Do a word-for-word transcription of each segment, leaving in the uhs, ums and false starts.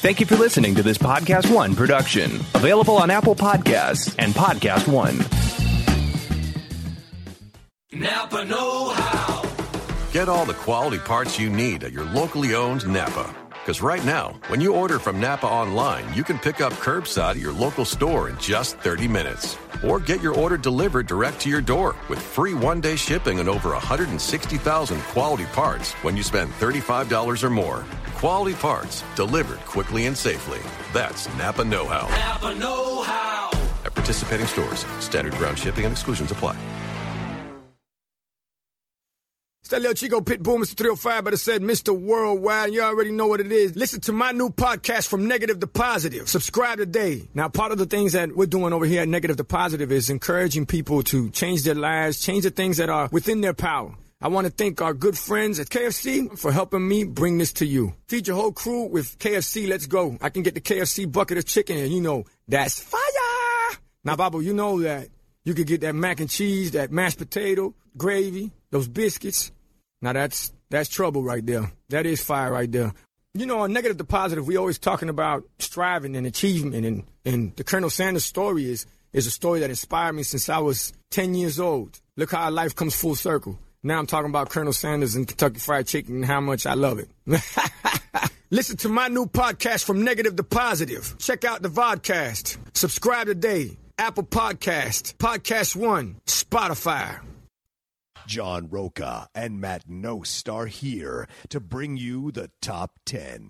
Thank you for listening to this Podcast One production. Available on Apple Podcasts and Podcast One. Napa know-how. Get all the quality parts you need at your locally owned Napa. Because right now, when you order from Napa online, you can pick up curbside at your local store in just thirty minutes. Or get your order delivered direct to your door with free one-day shipping on over one hundred sixty thousand quality parts when you spend thirty-five dollars or more. Quality parts, delivered quickly and safely. That's Napa know-how. Napa know-how. At participating stores, standard ground shipping and exclusions apply. It's that little Chico Pitbull, Mister three oh five, but it said Mister Worldwide, and you already know what it is. Listen to my new podcast, From Negative to Positive. Subscribe today. Now, part of the things that we're doing over here at Negative to Positive is encouraging people to change their lives, change the things that are within their power. I want to thank our good friends at K F C for helping me bring this to you. Feed your whole crew with K F C. Let's go. I can get the K F C bucket of chicken, and you know, that's fire. Now, Babu, you know that you could get that mac and cheese, that mashed potato, gravy, those biscuits. Now, that's that's trouble right there. That is fire right there. You know, on Negative to Positive, we always talking about striving and achievement, and, and the Colonel Sanders story is, is a story that inspired me since I was ten years old. Look how life comes full circle. Now I'm talking about Colonel Sanders and Kentucky Fried Chicken and how much I love it. Listen to my new podcast, From Negative to Positive. Check out the vodcast. Subscribe today. Apple Podcast, Podcast One, Spotify. John Roca and Matt Nost are here to bring you the top ten.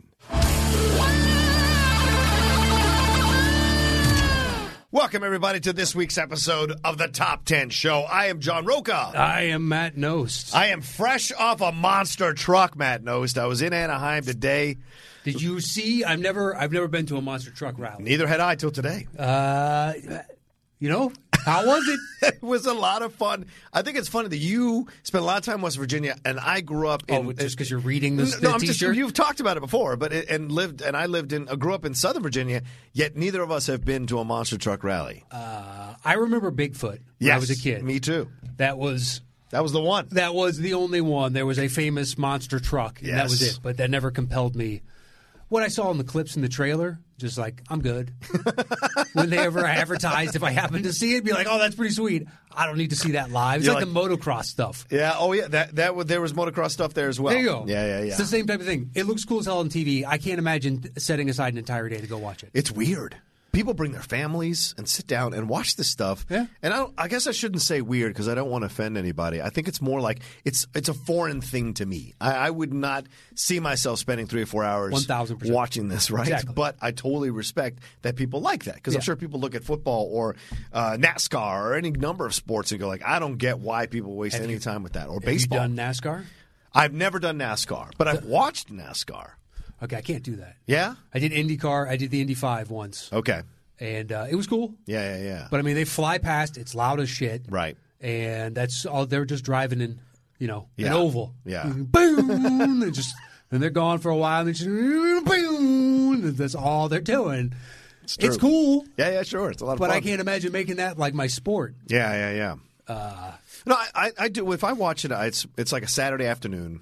Welcome, everybody, to this week's episode of the Top ten Show. I am John Roca. I am Matt Nost. I am fresh off a monster truck, Matt Nost. I was in Anaheim today. Did you see? I've never, I've never been to a monster truck rally. Neither had I till today. Uh, you know, how was it? It was a lot of fun. I think it's funny that you spent a lot of time in West Virginia, and I grew up in. Oh, just because you're reading this no, the I'm just, T-shirt? you've talked about it before, but it, and lived and I lived in, uh, grew up in Southern Virginia. Yet neither of us have been to a monster truck rally. Uh, I remember Bigfoot when yes, I was a kid. Me too. That was that was the one. That was the only one. There was a famous monster truck, and yes. that was it. But that never compelled me. What I saw in the clips in the trailer, just like, I'm good. When they ever advertised, if I happened to see it, be like, oh, that's pretty sweet. I don't need to see that live. It's like, like the motocross stuff. Yeah, oh yeah, that that was, there was motocross stuff there as well. There you go. Yeah, yeah, yeah. It's the same type of thing. It looks cool as hell on T V. I can't imagine setting aside an entire day to go watch it. It's weird. People bring their families and sit down and watch this stuff. Yeah. And I, don't, I guess I shouldn't say weird because I don't want to offend anybody. I think it's more like it's it's a foreign thing to me. I, I would not see myself spending three or four hours one thousand percent watching this, right? Exactly. But I totally respect that people like that because yeah. I'm sure people look at football or uh, NASCAR or any number of sports and go like, I don't get why people waste have any you, time with that. Or have baseball. Have you done NASCAR? I've never done NASCAR, but I've watched NASCAR. Okay, I can't do that. Yeah? I did IndyCar. I did the Indy five once. Okay. And uh, it was cool. Yeah, yeah, yeah. But I mean, they fly past. It's loud as shit. Right. And that's all. They're just driving in, you know, yeah. an oval. Yeah. Boom. They just and they're gone for a while. And they just boom. That's all they're doing. It's, it's cool. Yeah, yeah, sure. It's a lot of but fun. I can't imagine making that like my sport. Yeah, yeah, yeah. Uh, no, I, I, I do. If I watch it, it's it's like a Saturday afternoon,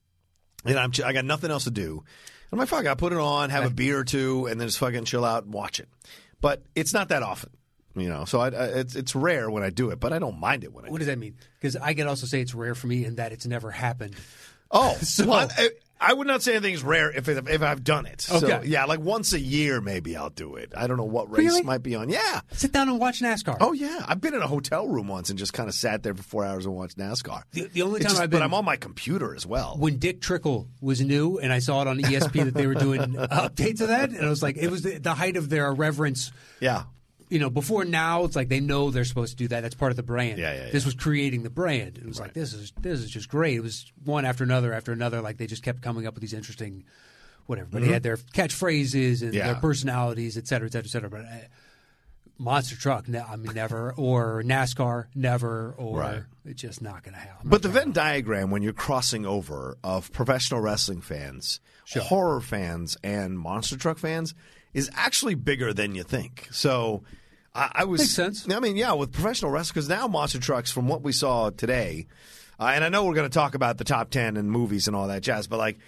and I'm I got nothing else to do. I'm like, fuck, I put it on, have a beer or two, and then just fucking chill out and watch it. But it's not that often, you know. So I, I, it's it's rare when I do it, but I don't mind it when I. What do does that mean? Because I can also say it's rare for me in that it's never happened. Oh, so well, I, I would not say anything's rare if it, if I've done it. Okay. So, yeah, like once a year maybe I'll do it. I don't know what race Really? might be on. Yeah. Sit down and watch NASCAR. Oh yeah, I've been in a hotel room once and just kind of sat there for four hours and watched NASCAR. The, the only It's time just- I've been, but I'm on my computer as well. when Dick Trickle was new, and I saw it on E S P that they were doing updates of that, and I was like, it was the, the height of their irreverence. Yeah. You know, before now, it's like they know they're supposed to do that. That's part of the brand. Yeah, yeah, yeah. This was creating the brand. It was like this is this is just great. It was one after another after another. Like they just kept coming up with these interesting, whatever. But they had their catchphrases and Yeah. their personalities, et cetera, et cetera, et cetera. But uh, monster truck, ne- I mean, never. Or NASCAR, never. Or Right. it's just not going to happen. But the Venn diagram when you're crossing over of professional wrestling fans, Sure. horror fans, and monster truck fans is actually bigger than you think. So I, I was Makes sense. I mean, yeah, with professional wrestling, because now monster trucks, from what we saw today, uh, and I know we're going to talk about the top ten and movies and all that jazz, but like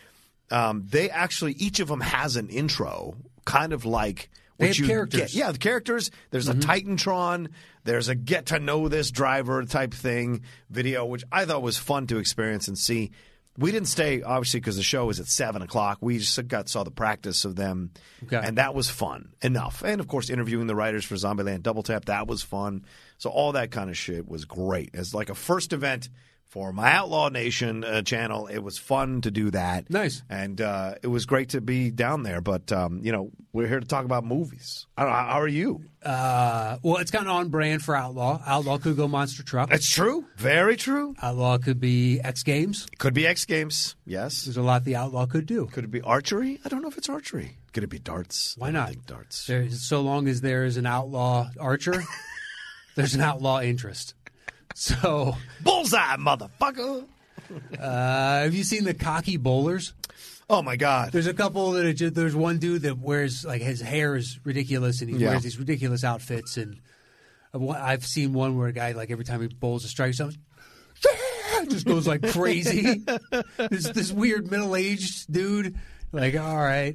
um, they actually each of them has an intro, kind of like what They have you characters. get. Yeah, the characters. There's Mm-hmm. a Titantron. There's a get to know this driver type thing video, which I thought was fun to experience and see. We didn't stay, obviously, because the show was at seven o'clock. We just got saw the practice of them, Okay. and that was fun enough. And, of course, interviewing the writers for Zombieland Double Tap, that was fun. So all that kind of shit was great. As like a first event for my Outlaw Nation uh, channel, it was fun to do that. Nice. And uh, it was great to be down there. But, um, you know, we're here to talk about movies. I don't know, how are you? Uh, well, it's kind of on brand for Outlaw. Outlaw could go Monster Truck. That's true. Very true. Outlaw could be X Games. Could be X Games. Yes. There's a lot the Outlaw could do. Could it be archery? I don't know if it's archery. Could it be darts? Why I don't not? think darts. There, so long as there is an outlaw archer, there's an outlaw interest. So, Bullseye, motherfucker. uh, have you seen the cocky bowlers? Oh, my God. There's a couple that are just, there's one dude that wears, like, his hair is ridiculous, and he Yeah. wears these ridiculous outfits. And I've seen one where a guy, like, every time he bowls a strike, something, yeah, just goes like crazy. this this weird middle aged dude, like, all right,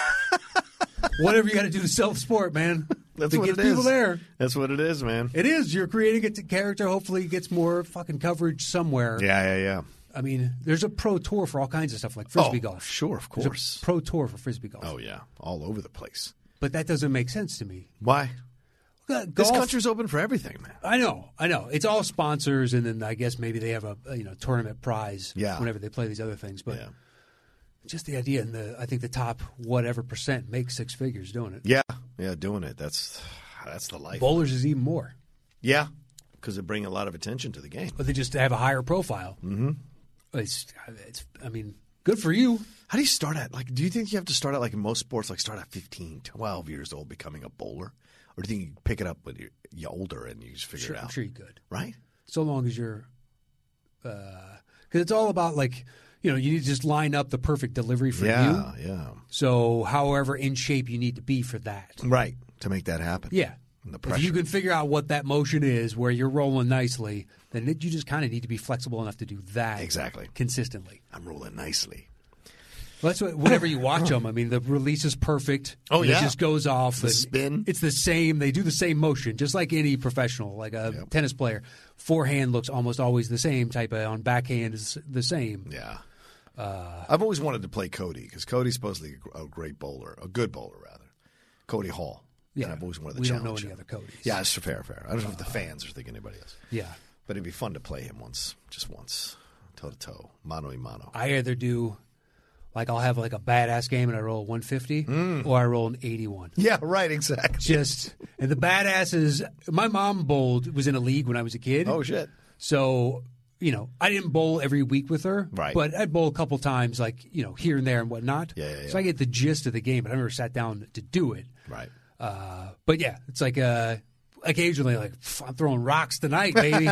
whatever you got to do to self sport, man. That's to what get it people is. there. That's what it is, man. It is. You're creating a t- character. Hopefully, it gets more fucking coverage somewhere. Yeah, yeah, yeah. I mean, there's a pro tour for all kinds of stuff, like frisbee Oh, golf. sure, of There's a course. pro tour for frisbee golf. Oh, yeah. All over the place. But that doesn't make sense to me. Why? Uh, This golf- country's open for everything, man. I know, I know. It's all sponsors, and then I guess maybe they have a, a, you know tournament prize Yeah. whenever they play these other things. But Yeah. just the idea, and the I think the top whatever percent makes six figures doing it. Yeah, yeah, doing it. That's that's the life. Bowlers is even more, Yeah, because they bring a lot of attention to the game. but they just have a higher profile. Mm-hmm. It's, it's, I mean, good for you. How do you start at, like, do you think you have to start at, like in most sports, like start at fifteen, twelve years old becoming a bowler? Or do you think you pick it up when you're, you're older and you just figure Sure, it out? I'm sure you could. Right? So long as you're, because it's all about like, you know, you need to just line up the perfect delivery for Yeah, you. yeah. So however in shape you need to be for that. Right, to make that happen. Yeah. And the If pressure. you can figure out what that motion is where you're rolling nicely, then it, you just kind of need to be flexible enough to do that Exactly. consistently. I'm rolling nicely. Well, that's what, whenever you watch them. I mean, the release is perfect. Oh, and yeah. It just goes off. The and spin. It's the same. They do the same motion, just like any professional, like a Yep. tennis player. Forehand looks almost always the same type of, on backhand is the same. Yeah. Uh, I've always wanted to play Cody because Cody's supposedly a great bowler, a good bowler, rather. Cody Hall. Yeah. And I've always wanted to We don't challenge know any him. other Codys. Yeah, it's fair, fair. I don't know if the fans are thinking anybody else. Yeah. But it'd be fun to play him once, just once, toe to toe, mano a mano. I either do, like, I'll have like a badass game and I roll a one fifty, Mm. or I roll an eighty-one. Yeah, right, exactly. Just and the badass is my mom bowled was in a league when I was a kid. Oh shit! So you know I didn't bowl every week with her, Right. But I'd bowl a couple times, like you know here and there and whatnot. Yeah, yeah, yeah. So I get the gist of the game, but I never sat down to do it. Right. Uh, but yeah, it's like uh, occasionally like "Pff, I'm throwing rocks tonight, baby.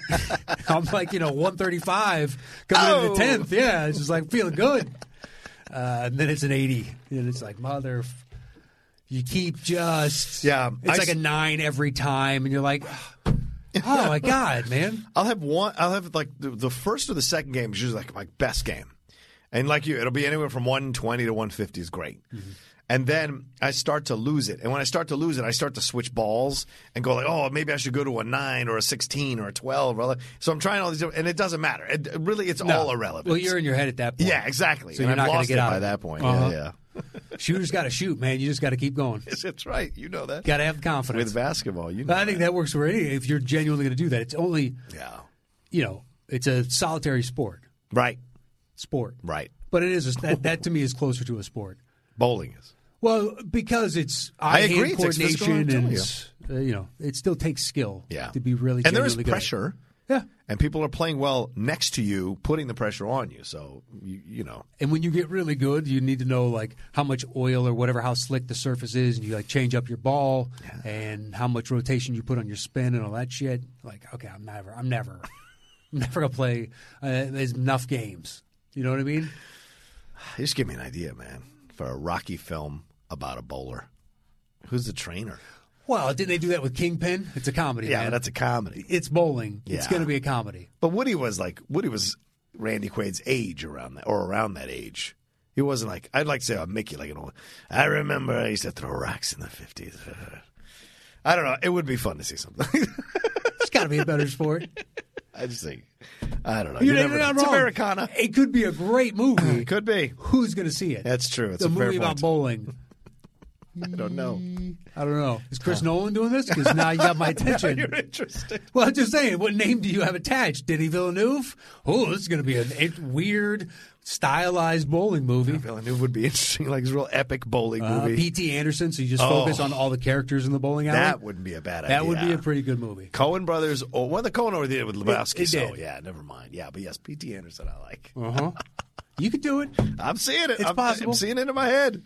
I'm like you know one thirty-five coming Oh. into the tenth. Yeah, it's just like feeling good. Uh, and then it's an eighty, and it's like mother. F- You keep just Yeah, It's I like s- a nine every time, and you're like, oh my god, man. I'll have one. I'll have like the, the first or the second game is usually like my best game, and like you, it'll be anywhere from one twenty to one fifty is great. Mm-hmm. And then I start to lose it, and when I start to lose it, I start to switch balls and go like, oh, maybe I should go to a nine or a sixteen or a twelve. Or so I'm trying all these, different, and it doesn't matter. It, really, it's all irrelevant. Well, you're in your head at that point. yeah, exactly. So and you're I've not going lost to get it out by of it. that point. Uh-huh. Yeah, yeah. Shooters got to shoot, man. You just got to keep going. That's right. You know that. Got to have confidence. With basketball, you know But I think that. that works for any. If you're genuinely going to do that, it's only Yeah. you know, it's a solitary sport. Right. Sport. Right. But it is a, that, that to me is closer to a sport. Bowling is. Well, because it's I eye-hand agree. It takes physical, I'm coordination, telling and uh, you know, it still takes skill. Yeah. To be really and there is genuinely good at it. pressure. Yeah. And people are playing well next to you, putting the pressure on you. So, you, you know. And when you get really good, you need to know like how much oil or whatever, how slick the surface is, and you like change up your ball and how much rotation you put on your spin and all that shit. Like, okay, I'm never, I'm never, I'm never gonna play uh, there's enough games. You know what I mean? Just give me an idea, man, for a Rocky film about a bowler. Who's the trainer? Well, didn't they do that with Kingpin? It's a comedy. Yeah, man. that's a comedy. It's bowling. It's Yeah. going to be a comedy. But Woody was like, Woody was Randy Quaid's age around that, or around that age. He wasn't like, I'd like to say, oh, Mickey, like, you know, I remember I used to throw rocks in the fifties. I don't know. It would be fun to see something. It's got to be a better sport. I just think, I don't know. You're You never know. not It's wrong. Americana. It could be a great movie. It could be. Who's going to see it? That's true. It's the a fair movie point. about bowling. I don't know. I don't know. Is Chris Nolan doing this? Because now you got my attention. You're interested. Well, I'm just saying, what name do you have attached? Denny Villeneuve? Oh, this is going to be a, a weird, stylized bowling movie. Villeneuve would be interesting, like his real epic bowling Uh, movie. P T Anderson, so you just Oh. focus on all the characters in the bowling alley? That wouldn't be a bad idea. That would be a pretty good movie. Coen Brothers. Oh, well, the Coen over there with Lebowski. it so did. yeah, never mind. Yeah, but yes, P T Anderson, I like. Uh-huh. You could do it. I'm seeing it. It's I'm, possible. I'm seeing it in my head.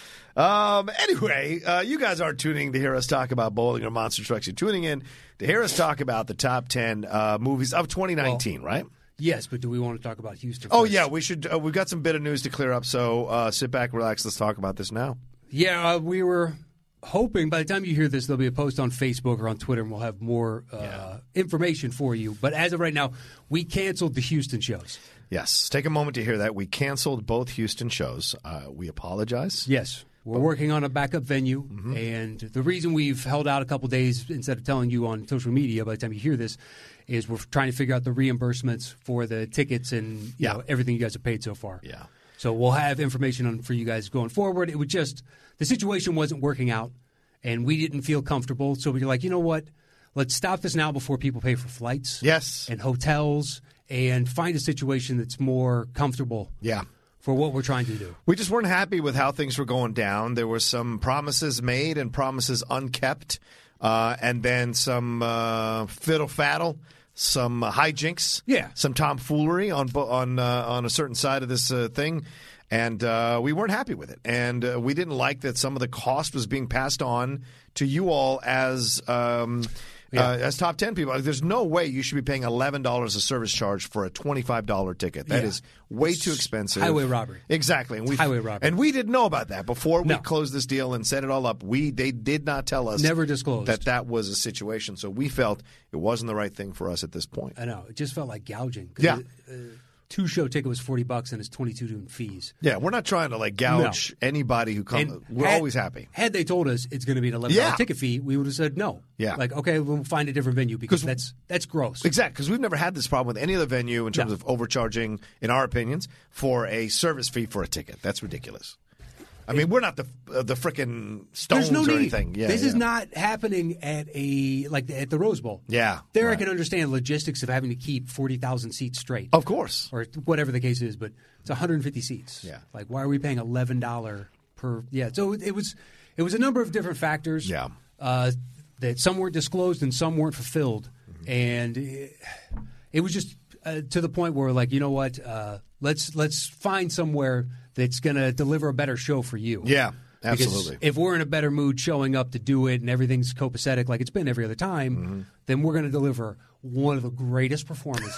Um, anyway, uh, you guys aren't tuning to hear us talk about bowling or monster trucks. You're tuning in to hear us talk about the top ten uh, movies of twenty nineteen, Well, right? Yes, but do we want to talk about Houston Oh first? yeah, we should. Uh, we've got some bit of news to clear up. So uh, sit back, relax. Let's talk about this now. Yeah, uh, we were hoping by the time you hear this, there'll be a post on Facebook or on Twitter, and we'll have more uh, Yeah. information for you. But as of right now, we canceled the Houston shows. Yes, take a moment to hear that. We canceled both Houston shows. Uh, we apologize. Yes. We're working on a backup venue, Mm-hmm. and the reason we've held out a couple days instead of telling you on social media by the time you hear this is we're trying to figure out the reimbursements for the tickets and you Yeah. know, everything you guys have paid so far. Yeah. So we'll have information on, for you guys going forward. It would just the situation wasn't working out, and we didn't feel comfortable. So we were like, you know what? Let's stop this now before people pay for flights, Yes. and hotels, and find a situation that's more comfortable Yeah. for what we're trying to do. We just weren't happy with how things were going down. There were some promises made and promises unkept, uh, and then some uh, fiddle faddle, some uh, hijinks, Yeah. some tomfoolery on bo- on uh, on a certain side of this uh, thing, and uh, we weren't happy with it. And uh, we didn't like that some of the cost was being passed on to you all as. Um, Yeah. Uh, as top ten people, like, there's no way you should be paying eleven dollars a service charge for a twenty-five dollars ticket. That Yeah. is way too expensive. Highway robbery. Exactly. And we Highway robbery. And we didn't know about that before we No. closed this deal and set it all up. We They did not tell us Never disclosed. that that was a situation. So we felt it wasn't the right thing for us at this point. I know. It just felt like gouging. 'Cause Yeah. it- uh, two show ticket was forty bucks and it's twenty-two doing fees. Yeah, we're not trying to like gouge anybody who comes. And We're had- always happy. Had they told us it's going to be an eleven dollars Yeah. ticket fee, we would have said no. Yeah. Like, okay, we'll find a different venue because 'Cause- that's that's gross. Exactly, because we've never had this problem with any other venue in terms No. of overcharging, in our opinions, for a service fee for a ticket. That's ridiculous. I mean, we're not the uh, the frickin' Stones There's no or need. anything. Yeah, this is yeah. not happening at a like at the Rose Bowl. Yeah, There I right. can understand logistics of having to keep forty thousand seats straight. Of course. Or whatever the case is, but it's one hundred fifty seats. Yeah. Like, why are we paying eleven dollars per? Yeah. So it, it was it was a number of different factors. Yeah. Uh, that some weren't disclosed and some weren't fulfilled, Mm-hmm. and it, it was just uh, to the point where, like, you know what? Uh, let's let's find somewhere that's going to deliver a better show for you. Yeah, Because absolutely. if we're in a better mood showing up to do it and everything's copacetic like it's been every other time, Mm-hmm. then we're going to deliver one of the greatest performances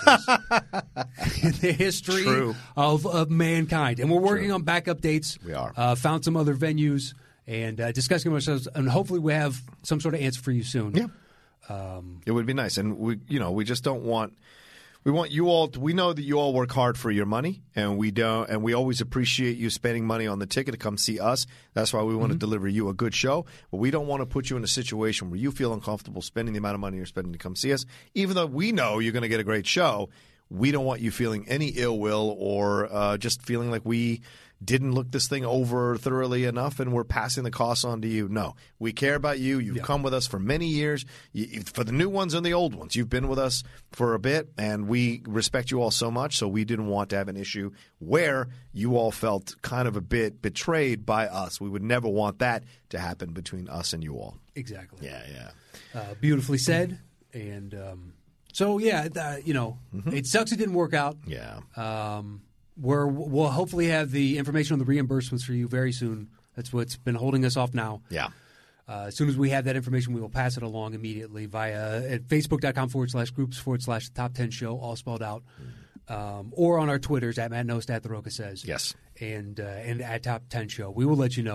in the history True. of, of mankind. And we're working on backup dates. We are. Uh, found some other venues and uh, discussing ourselves. And hopefully we have some sort of answer for you soon. Yeah. It would be nice, and we, you know, we just don't want. We want you all. To, we know that you all work hard for your money, and we don't. And we always appreciate you spending money on the ticket to come see us. That's why we want to deliver you a good show. But we don't want to put you in a situation where you feel uncomfortable spending the amount of money you're spending to come see us. Even though we know you're going to get a great show, we don't want you feeling any ill will or uh, just feeling like we didn't look this thing over thoroughly enough and we're passing the costs on to you. No, we care about you. You've come with us for many years. You, for the new ones and the old ones, you've been with us for a bit, and we respect you all so much, so we didn't want to have an issue where you all felt kind of a bit betrayed by us. We would never want that to happen between us and you all. Exactly. Yeah, yeah. Uh, beautifully said. And um, so, yeah, uh, you know, it sucks it didn't work out. Yeah. Um, we're, we'll hopefully have the information on the reimbursements for you very soon. That's what's been holding us off now. Yeah. Uh, as soon as we have that information, we will pass it along immediately via at facebook.com forward slash groups forward slash the top 10 show, all spelled out. Um, or on our Twitters at Matt Nost, at The Roca Says. Yes. And, uh, and at Top ten Show. We will let you know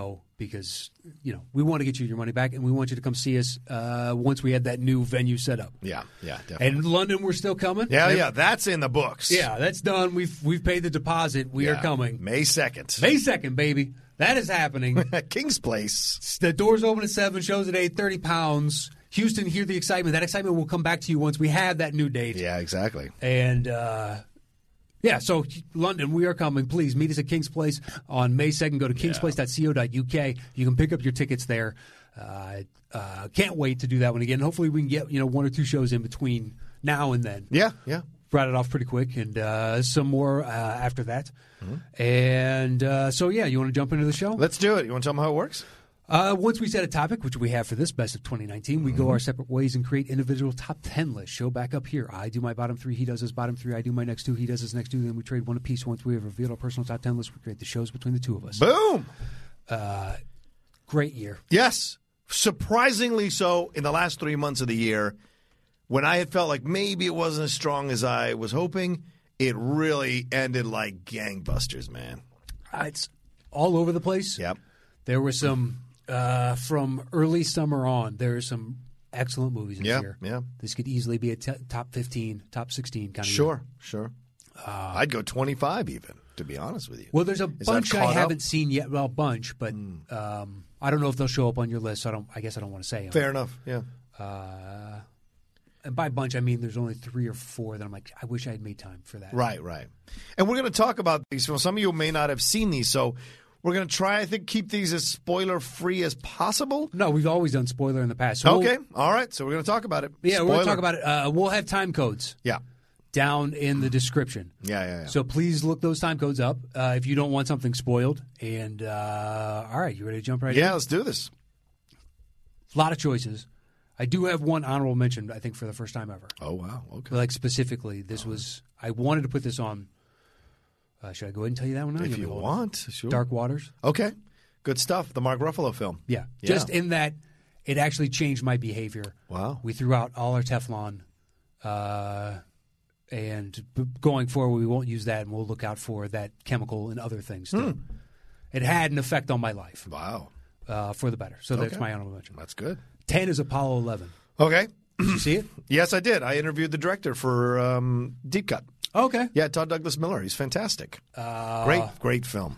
because, you know, we want to get you your money back, and we want you to come see us uh, once we had that new venue set up. Yeah, yeah, definitely. And London, we're still coming. Yeah, yeah, that's in the books. Yeah, that's done. We've we've paid the deposit. We yeah. are coming. May second. May second, baby. That is happening. King's Place. The doors open at seven, shows at eight, thirty pounds. Houston, hear the excitement. That excitement will come back to you once we have that new date. Yeah, exactly. And, uh, yeah, so London, we are coming. Please meet us at King's Place on May second. Go to kings place dot co dot u k. You can pick up your tickets there. Uh, uh, can't wait to do that one again. Hopefully we can get, you know, one or two shows in between now and then. Yeah, yeah. Brought it off pretty quick, and uh, some more uh, after that. Mm-hmm. And uh, so, yeah, you want to jump into the show? Let's do it. You want to tell them how it works? Uh, once we set a topic, which we have for this Best of twenty nineteen, we mm-hmm. go our separate ways and create individual top ten lists. Show back up here. I do my bottom three. He does his bottom three. I do my next two. He does his next two. Then we trade one apiece. Once we have revealed our personal top ten list, we create the shows between the two of us. Boom! Uh, great year. Yes. Surprisingly so in the last three months of the year. When I had felt like maybe it wasn't as strong as I was hoping, it really ended like gangbusters, man. Uh, it's all over the place. Yep. There were some, uh, from early summer on, there are some excellent movies this yeah, year. Yeah. This could easily be a t- top fifteen, top sixteen kind of Sure, year. sure. Uh, I'd go twenty-five even, to be honest with you. Well, there's a Is bunch I up? haven't seen yet. Well, a bunch, but mm. um, I don't know if they'll show up on your list. So I don't. I guess I don't want to say them. Fair enough. Yeah. Uh, and by bunch, I mean there's only three or four that I'm like, I wish I had made time for that. Right, right. And we're going to talk about these films. Some of you may not have seen these, so we're going to try, I think, keep these as spoiler-free as possible. No, we've always done spoiler in the past. So okay, we'll, all right. So we're going to talk about it. Yeah, spoiler. we're going to talk about it. Uh, we'll have time codes. Yeah. Down in the description. Yeah, yeah, yeah. So please look those time codes up uh, if you don't want something spoiled. And uh, all right, you ready to jump right yeah, in? Yeah, let's do this. A lot of choices. I do have one honorable mention, I think, for the first time ever. Oh, wow. Okay. Like, specifically, this was – I wanted to put this on uh, – should I go ahead and tell you that one now? If you want, sure. Dark Waters. Okay. Good stuff. The Mark Ruffalo film. Yeah. yeah. Just in that it actually changed my behavior. Wow. We threw out all our Teflon, uh, and b- going forward, we won't use that, and we'll look out for that chemical and other things, too. Hmm. It had an effect on my life. Wow. Uh, for the better. So okay. that's my honorable mention. That's good. ten is Apollo eleven. Okay. Did you see it? Yes, I did. I interviewed the director for um, Deep Cut. Okay. Yeah, Todd Douglas Miller. He's fantastic. Uh, great, great film.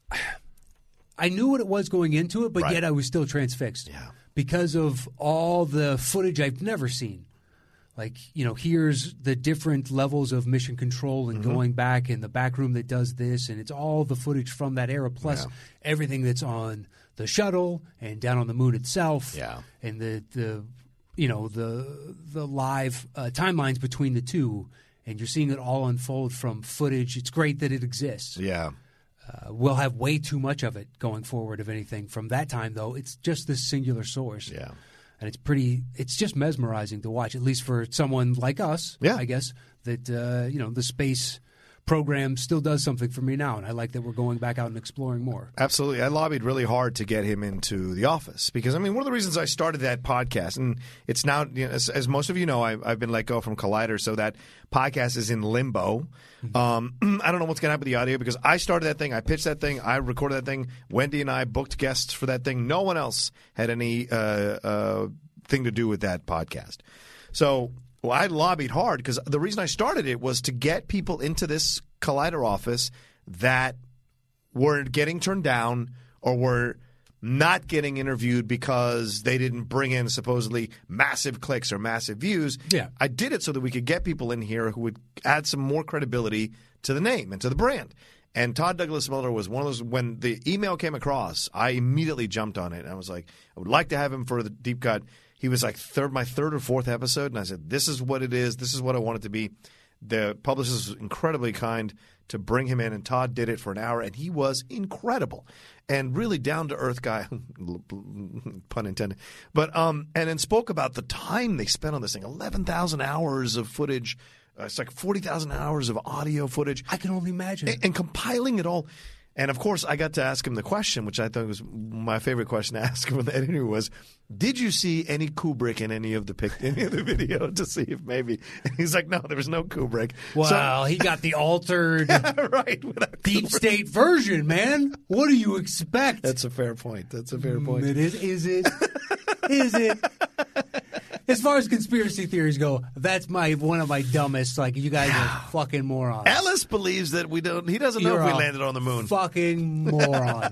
I knew what it was going into it, but right. yet I was still transfixed. Yeah. Because of all the footage I've never seen. Like, you know, here's the different levels of mission control and mm-hmm. going back and the back room that does this, and it's all the footage from that era, plus yeah. everything that's on the shuttle and down on the moon itself. Yeah. And the, the you know, the the live uh, timelines between the two, and you're seeing it all unfold from footage. It's great that it exists. Yeah. Uh, we'll have way too much of it going forward, if anything. From that time, though, it's just this singular source. Yeah. And it's pretty – it's just mesmerizing to watch, at least for someone like us, yeah. I guess, that, uh, you know, the space program still does something for me now, and I like that we're going back out and exploring more. Absolutely. I lobbied really hard to get him into The Office because, I mean, one of the reasons I started that podcast, and it's now, you know, as, as most of you know, I, I've been let go from Collider, so that podcast is in limbo. Mm-hmm. Um, I don't know what's going to happen with the audio because I started that thing, I pitched that thing, I recorded that thing. Wendy and I booked guests for that thing. No one else had any uh, uh, thing to do with that podcast. So well, I lobbied hard because the reason I started it was to get people into this Collider office that were getting turned down or were not getting interviewed because they didn't bring in supposedly massive clicks or massive views. Yeah. I did it so that we could get people in here who would add some more credibility to the name and to the brand. And Todd Douglas Miller was one of those – when the email came across, I immediately jumped on it. And I was like, I would like to have him for the Deep Cut. He was like third, my third or fourth episode, and I said, this is what it is. This is what I want it to be. The publicist was incredibly kind to bring him in, and Todd did it for an hour, and he was incredible and really down-to-earth guy, pun intended. But um, and then spoke about the time they spent on this thing, eleven thousand hours of footage. Uh, it's like forty thousand hours of audio footage. I can only imagine. And, and compiling it all. And, of course, I got to ask him the question, which I thought was my favorite question to ask him in the interview was, did you see any Kubrick in any of the pic- any of the video to see if maybe? And he's like, no, there was no Kubrick. Well, so, he got the altered yeah, right, deep Kubrick. state version, man. What do you expect? That's a fair point. That's a fair point. It is, is it? Is it? As far as conspiracy theories go, that's my one of my dumbest. Like, you guys are fucking morons. Ellis believes that we don't. He doesn't know You're if we a landed on the moon. Fucking moron.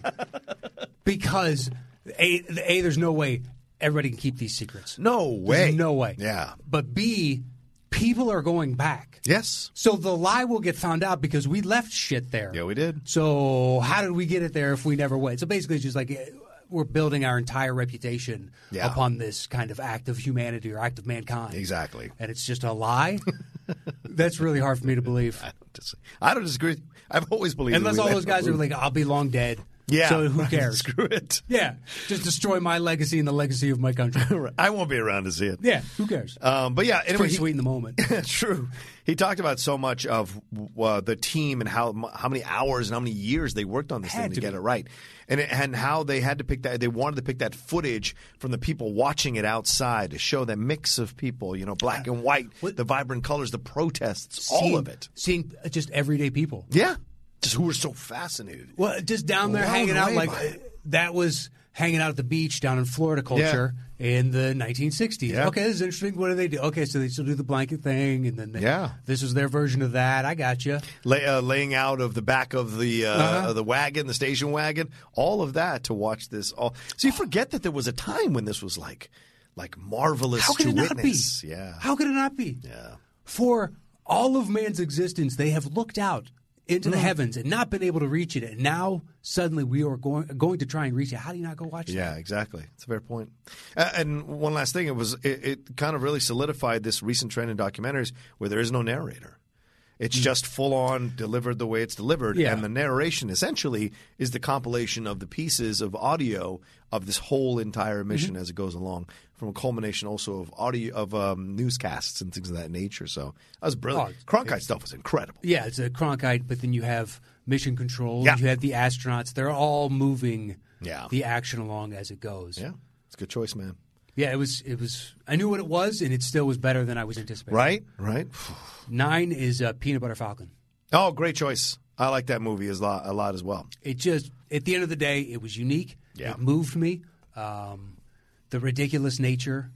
Because a, a, there's no way everybody can keep these secrets. No way. There's no way. Yeah. But B, people are going back. Yes. So the lie will get found out because we left shit there. Yeah, we did. So how did we get it there if we never went? So basically, it's just like we're building our entire reputation yeah. upon this kind of act of humanity or act of mankind. Exactly. And it's just a lie? That's really hard for me to believe. I don't, dis- I don't disagree. I've always believed Unless that we all those guys are landed like, I'll be long dead. Yeah. So who cares? Screw it. Yeah. Just destroy my legacy and the legacy of my country. I won't be around to see it. Yeah. Who cares? Um, but yeah, It's anyway, pretty he- sweet in the moment. True. He talked about so much of uh, the team and how how many hours and how many years they worked on this Had thing to, to get be. it right, and it, and how they had to pick that. They wanted to pick that footage from the people watching it outside to show that mix of people, you know, black and white, What- the vibrant colors, the protests, all Seeing- of it. Seeing just everyday people. Yeah, just who were so fascinated. Well, just down there Blown hanging out away like by it. that was hanging out at the beach down in Florida culture in the nineteen sixties. Yeah. Okay, this is interesting. What do they do? Okay, so they still do the blanket thing, and then they, Yeah. this was their version of that. I got you. Lay, uh, laying out of the back of the uh, Uh-huh. of the wagon, the station wagon, all of that to watch this. All so you forget that there was a time when this was like like marvelous How could to it not witness. be? Yeah, How could it not be? yeah. For all of man's existence, they have looked out into Mm. the heavens and not been able to reach it. And now suddenly we are going going to try and reach it. How do you not go watch Yeah, that? exactly. It's a fair point. Uh, and one last thing, it was it, it kind of really solidified this recent trend in documentaries where there is no narrator. It's just full on delivered the way it's delivered, Yeah. and the narration essentially is the compilation of the pieces of audio of this whole entire mission as it goes along, from a culmination also of audio of um, newscasts and things of that nature. So that was brilliant. Oh, Cronkite stuff was incredible. Yeah, it's a Cronkite, but then you have mission control. Yeah. You have the astronauts. They're all moving Yeah. the action along as it goes. Yeah, it's a good choice, man. Yeah, it was. It was. I knew what it was, and it still was better than I was anticipating. Right, right. Nine is uh, Peanut Butter Falcon. Oh, great choice. I like that movie a lot, a lot as well. It just, at the end of the day, it was unique. Yeah. It moved me. Um, the ridiculous nature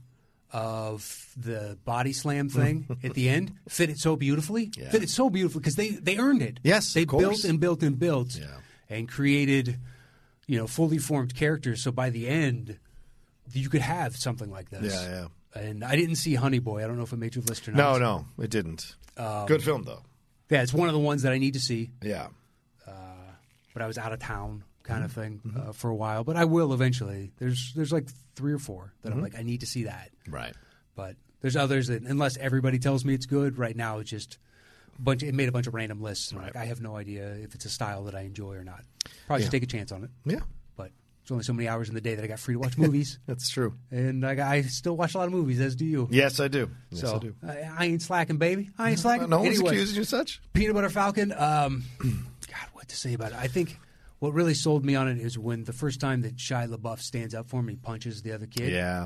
of the body slam thing at the end fit it so beautifully. Yeah. Fit it so beautifully because they, they earned it. Yes, they of course. built and built and built Yeah. and created, you know, fully formed characters. So by the end, you could have something like this. Yeah, yeah. And I didn't see Honey Boy. I don't know if it made your list or No, not. no, it didn't. Um, Good film, though. Yeah, it's one of the ones that I need to see. Yeah. But I was out of town, kind of thing, Mm-hmm. uh, for a while. But I will eventually. There's there's like three or four that Mm-hmm. I'm like, I need to see that. Right. But there's others that, unless everybody tells me it's good, right now it's just a bunch. It made a bunch of random lists. And I'm like, I have no idea if it's a style that I enjoy or not. Probably just Yeah. take a chance on it. Yeah, But there's only so many hours in the day that I got free to watch movies, that's true. and I, got, I still watch a lot of movies, as do you. Yes, I do. Yes, so I do. I, I ain't slacking, baby. I ain't slacking. No one's Anyway, accusing you of such. Peanut Butter Falcon. Um, God, what to say about it? I think what really sold me on it is when the first time that Shia LaBeouf stands up for him, he punches the other kid. Yeah.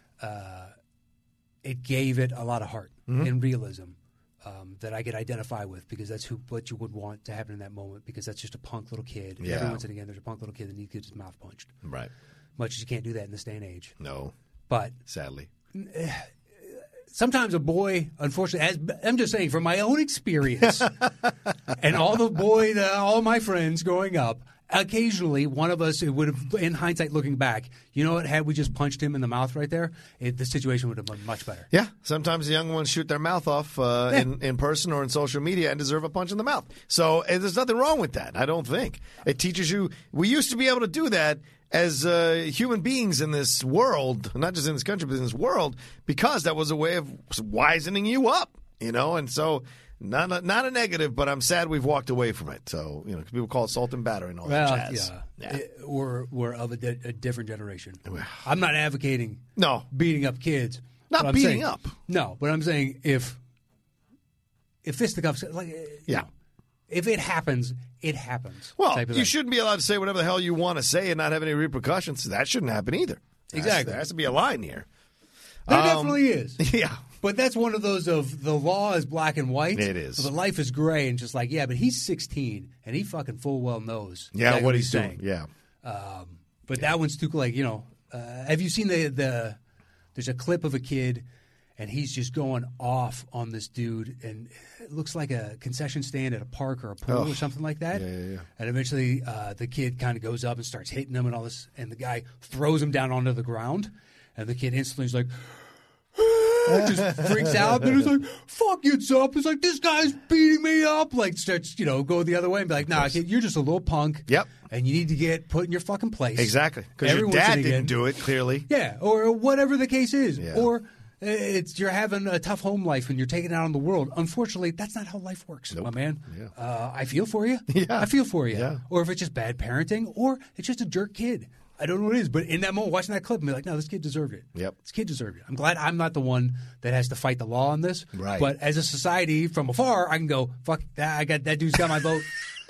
It gave it a lot of heart Mm-hmm. and realism um, that I could identify with, because that's who what you would want to happen in that moment, because that's just a punk little kid. And Yeah. every once and again, there's a punk little kid that needs to get his mouth punched. Right. Much as you can't do that in this day and age. No, But sadly. sometimes a boy, unfortunately, as, I'm just saying from my own experience, and all the boy, the, all my friends growing up, occasionally one of us, it would have, in hindsight, looking back, you know what? Had we just punched him in the mouth right there, it, the situation would have been much better. Yeah, sometimes the young ones shoot their mouth off uh, Yeah. in, in person or in social media and deserve a punch in the mouth. So and there's nothing wrong with that, I don't think. It teaches you – we used to be able to do that as uh, human beings in this world, not just in this country, but in this world, because that was a way of wisening you up, you know, and so – Not a, not a negative, but I'm sad we've walked away from it. So, you know, people call it salt and batter and all Well, that jazz. yeah, It- we're we're of a, di- a different generation. I'm not advocating No. beating up kids. Not but I'm beating saying- up. No, but I'm saying if if fisticuffs, like Yeah. if it happens, it happens. Well, type of you thing. shouldn't be allowed to say whatever the hell you want to say and not have any repercussions. That shouldn't happen either. Exactly. There has to be a line here. There Um, definitely is. Yeah. But that's one of those of the law is black and white. It is. But life is gray and just like, yeah, but he's sixteen and he fucking full well knows. Yeah, exactly what he's saying. doing. Yeah. Um, but that one's too like, you know, uh, have you seen the, the, there's a clip of a kid and he's just going off on this dude and it looks like a concession stand at a park or a pool Oh. or something like that. Yeah, yeah, yeah. And eventually uh, the kid kind of goes up and starts hitting him and all this and the guy throws him down onto the ground and the kid instantly is like, just freaks out and he's like, fuck, it's up. He's like, this guy's beating me up. Like, starts, you know, go the other way and be like, nah, kid, you're just a little punk. Yep. And you need to get put in your fucking place. Exactly. Because Every your once dad and didn't again. do it, clearly. Yeah, or whatever the case is. Yeah. Or uh, it's you're having a tough home life and you're taking it out on the world. Unfortunately, that's not how life works, my man. Yeah. Uh, I feel for you. Yeah. I feel for you. Yeah. Or if it's just bad parenting, or it's just a jerk kid. I don't know what it is, but in that moment, watching that clip, I'm like, no, this kid deserved it. Yep. This kid deserved it. I'm glad I'm not the one that has to fight the law on this. Right. But as a society, from afar, I can go, fuck, that, I got that dude's got my vote.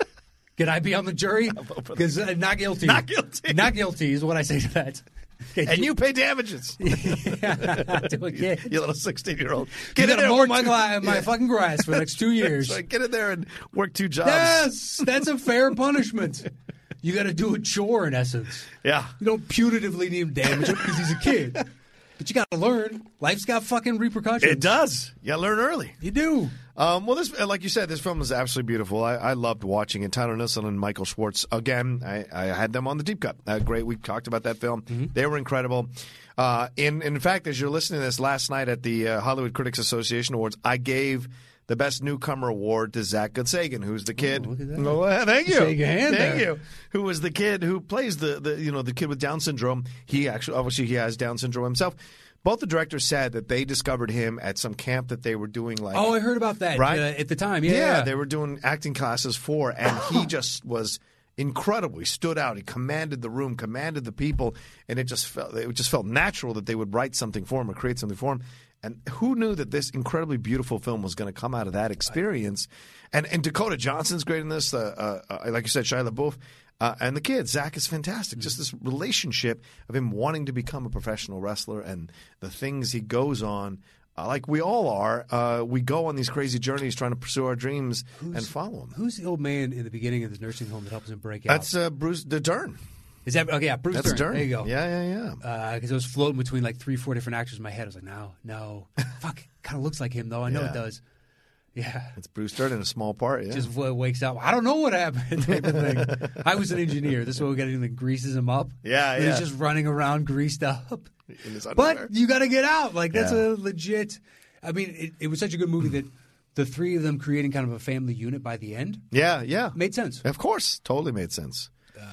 Can I be on the jury? Because uh, not guilty. Not guilty. Not guilty is what I say to that. And you pay damages. Yeah, to a kid. You little sixteen-year-old. You Get in gotta there mow and my, work gla- two- my Yeah. fucking grass for the next two years. That's right. Get in there and work two jobs. Yes, that's a fair punishment. You got to do a chore in essence. Yeah. You don't punitively need him damage him because he's a kid. But you got to learn. Life's got fucking repercussions. It does. You got to learn early. You do. Um, well, this, like you said, this film is absolutely beautiful. I, I loved watching it. Tyler Nielsen and Michael Schwartz. Again, I, I had them on the Deep Cut. Uh, great. We talked about that film. Mm-hmm. They were incredible. Uh, in, in fact, as you're listening to this last night at the uh, Hollywood Critics Association Awards, I gave the Best Newcomer Award to Zach Goodsagan, who's the kid. Oh, look at that. Oh, well, thank you. Shake your hand Thank there. you. Who was the kid who plays the, the you know the kid with Down syndrome? He actually obviously he has Down syndrome himself. Both the directors said that they discovered him at some camp that they were doing, like Oh, I heard about that Right? uh, at the time. Yeah, yeah, they were doing acting classes for, and he just was incredible. He stood out. He commanded the room, commanded the people, and it just felt it just felt natural that they would write something for him or create something for him. And who knew that this incredibly beautiful film was going to come out of that experience? And and Dakota Johnson's great in this. Uh, uh, uh, like you said, Shia LaBeouf. Uh, and the kid, Zach, is fantastic. Just this relationship of him wanting to become a professional wrestler and the things he goes on. Uh, like we all are, uh, we go on these crazy journeys trying to pursue our dreams and follow them. Who's the old man in the beginning of the nursing home that helps him break out? That's uh, Bruce Dern. Is that okay? Yeah, Bruce That's Dern. Dern. There you go. Yeah, yeah, yeah. Because I was floating between like three, four different actors in my head. I was like, no, no, fuck, kind of looks like him though. I know Yeah. it does. Yeah, It's Bruce Dern in a small part. Yeah. just w- wakes up. I don't know what happened. Type of thing. I was an engineer. This is what we got to do that greases him up. Yeah, and yeah. He's just running around greased up. in his underwear. But you got to get out. Like that's Yeah. a legit. I mean, it, it was such a good movie that the three of them creating kind of a family unit by the end yeah, yeah. made sense. Of course. Totally made sense.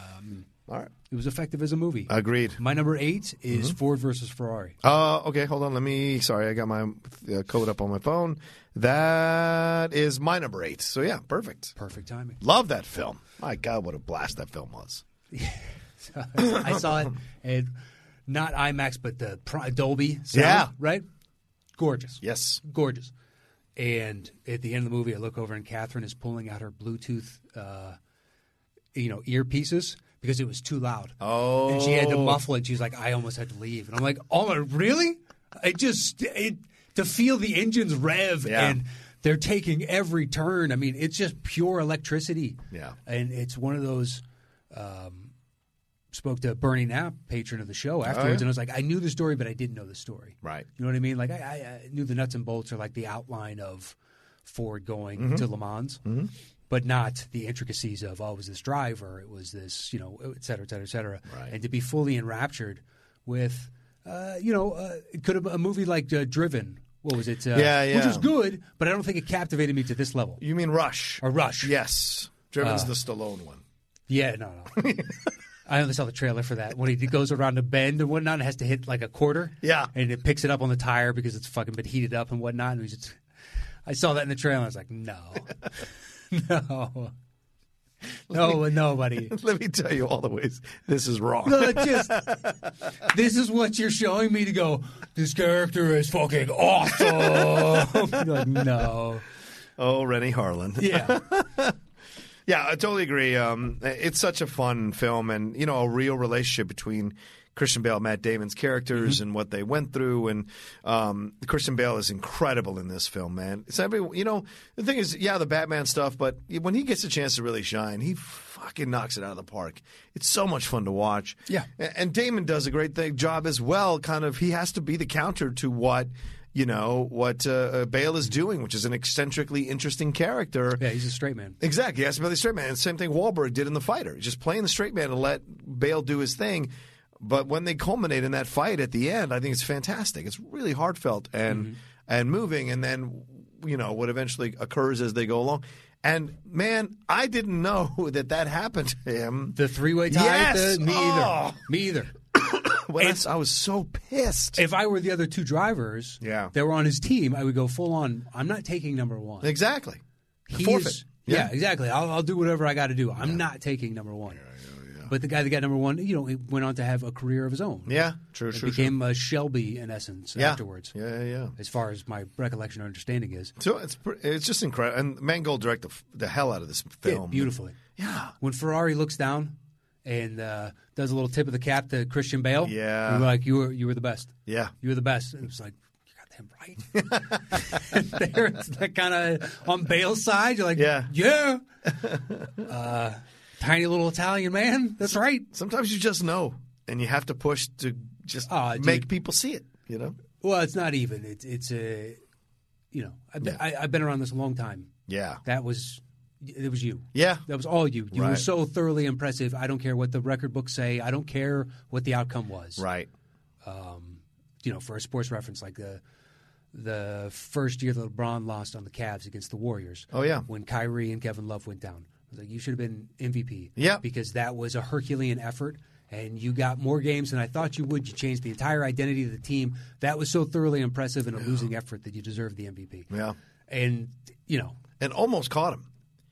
All right. It was effective as a movie. Agreed. My number eight is Mm-hmm. Ford versus Ferrari. Uh, okay, hold on. Let me. Sorry, I got my uh, code up on my phone. That is my number eight. So yeah, perfect. Perfect timing. Love that film. My God, what a blast that film was. I saw it at not IMAX, but the Pro- Dolby sound, Yeah. right? Gorgeous. Yes. Gorgeous. And at the end of the movie, I look over and Catherine is pulling out her Bluetooth, uh, you know, earpieces because it was too loud. Oh. And she had to muffle it. She's like, I almost had to leave. And I'm like, oh, really? It just it, to feel the engines rev Yeah. and they're taking every turn. I mean, it's just pure electricity. Yeah. And it's one of those. Um, spoke to Bernie Knapp, patron of the show, afterwards, and I was like, I knew the story, but I didn't know the story. Right. You know what I mean? Like, I, I, I knew the nuts and bolts are like the outline of Ford going to Le Mans, but not the intricacies of, oh, it was this driver, it was this, you know, et cetera, et cetera, et cetera. Right. And to be fully enraptured with, uh, you know, uh, it could have a movie like uh, Driven. What was it? Uh, Yeah, yeah. Which was good, but I don't think it captivated me to this level. You mean Rush? Or Rush. Yes. Driven's Uh, the Stallone one. Yeah, no, no. I only saw the trailer for that when he goes around a bend and whatnot and has to hit like a quarter. Yeah. And it picks it up on the tire because it's fucking been heated up and whatnot. And he's just, I saw that in the trailer and I was like, no. no. No, nobody. Let me tell you all the ways this is wrong. No, just, this is what you're showing me to go, this character is fucking awesome. You're like, no. Oh, Rennie Harlan. Yeah. Yeah, I totally agree. Um, it's such a fun film, and you know, a real relationship between Christian Bale, Matt Damon's characters, mm-hmm. and what they went through. And um, Christian Bale is incredible in this film, man. It's every, you know, the thing is, yeah, the Batman stuff, but when he gets a chance to really shine, he fucking knocks it out of the park. It's so much fun to watch. Yeah, and, and Damon does a great thing, job as well. Kind of, he has to be the counter to what. You know, what uh, Bale is doing, which is an eccentrically interesting character. Yeah, he's a straight man. Exactly. He has to be the straight man. And the same thing Wahlberg did in The Fighter. Just playing the straight man and let Bale do his thing. But when they culminate in that fight at the end, I think it's fantastic. It's really heartfelt and mm-hmm. and moving. And then, you know, what eventually occurs as they go along. And, man, I didn't know that that happened to him. The three-way tie? Yes! The, me oh. either. Me either. When I, I was so pissed. If I were the other two drivers yeah. that were on his team, I would go full on, I'm not taking number one. Exactly. He Forfeit. Is, yeah. yeah, exactly. I'll, I'll do whatever I got to do. I'm yeah. not taking number one. Yeah, yeah, yeah. But the guy that got number one, you know, he went on to have a career of his own. Yeah, true, it true. became true. a Shelby, in essence, yeah. afterwards. Yeah, yeah, yeah. As far as my recollection or understanding is. So it's it's just incredible. And Mangold directed the, the hell out of this film. Yeah, beautifully. Yeah. When Ferrari looks down and uh, does a little tip of the cap to Christian Bale. Yeah. We were like, you were, you were the best. Yeah. You were the best. And it was like, you're goddamn right. There, it's that kind of on Bale's side. You're like, yeah. Yeah. uh, tiny little Italian man. That's right. Sometimes you just know, and you have to push to just uh, make dude. people see it, you know? Well, it's not even. It's, it's a, you know, I've been, yeah. I, I've been around this a long time. Yeah. That was... It was you. Yeah. That was all you. You right. were so thoroughly impressive. I don't care what the record books say. I don't care what the outcome was. Right. Um, you know, for a sports reference, like the the first year that LeBron lost on the Cavs against the Warriors. Oh, yeah. When Kyrie and Kevin Love went down. I was like, you should have been M V P. Yeah. Because that was a Herculean effort, and you got more games than I thought you would. You changed the entire identity of the team. That was so thoroughly impressive in a yeah. losing effort that you deserved the M V P. Yeah. And, you know. And almost caught him.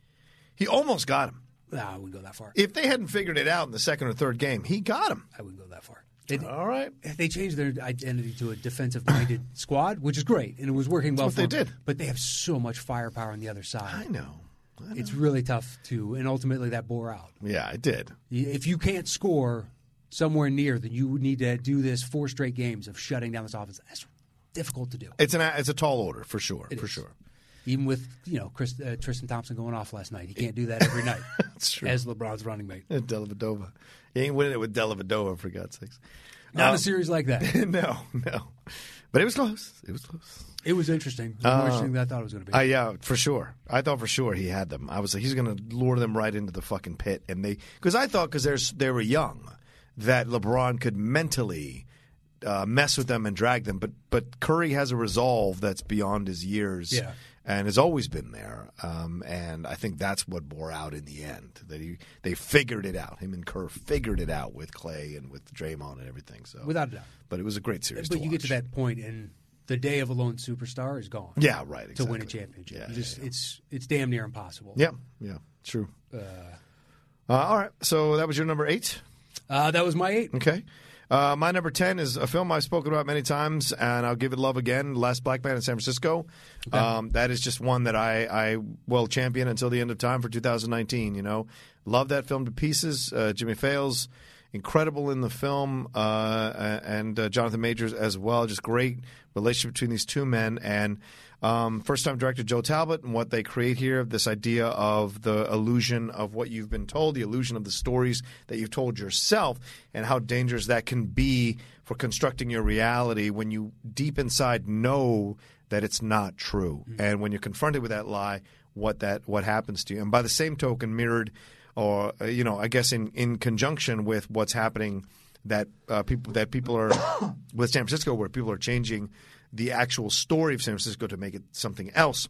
He almost got him. No, I wouldn't go that far. If they hadn't figured it out in the second or third game, he got him. I wouldn't go that far. It, All right. They changed their identity to a defensive-minded squad, which is great, and it was working well That's what for they them. did. But they have so much firepower on the other side. I know. I know. It's really tough to, and ultimately that bore out. Yeah, it did. If you can't score somewhere near, then you need to do this four straight games of shutting down this offense. That's difficult to do. It's an it's a tall order for sure. It for is. sure. Even with you know Chris, uh, Tristan Thompson going off last night, he can't do that every night. That's true. As LeBron's running mate. Dellavedova. You ain't winning it with Dellavedova, for God's sakes. Not um, a series like that. no, no. But it was close. It was close. It was interesting. It was uh, more interesting than I thought it was going to be. Uh, yeah, for sure. I thought for sure he had them. I was like, he's going to lure them right into the fucking pit, and they because I thought because they were young that LeBron could mentally uh, mess with them and drag them, but but Curry has a resolve that's beyond his years. Yeah. And has always been there, um, and I think that's what bore out in the end. That he, they figured it out. Him and Kerr figured it out with Clay and with Draymond and everything. So without a doubt, but it was a great series. But to you watch. get to that point, and the day of a lone superstar is gone. Yeah, right. Exactly. To win a championship, yeah, you just yeah, yeah. it's it's damn near impossible. Yeah, yeah, true. Uh, uh, all right, so that was your number eight. Uh, that was my eight. Okay. Uh, my number ten is a film I've spoken about many times, and I'll give it love again, Last Black Man in San Francisco. Okay. Um, that is just one that I, I will champion until the end of time for two thousand nineteen. You know, love that film to pieces. Uh, Jimmy Fails, incredible in the film, uh, and uh, Jonathan Majors as well. Just great relationship between these two men. And um, first-time director Joe Talbot and what they create here, this idea of the illusion of what you've been told, the illusion of the stories that you've told yourself, and how dangerous that can be for constructing your reality when you deep inside know that it's not true. Mm-hmm. And when you're confronted with that lie, what that what happens to you. And by the same token, mirrored or, uh, you know, I guess in, in conjunction with what's happening that uh, people that people are with San Francisco, where people are changing the actual story of San Francisco to make it something else.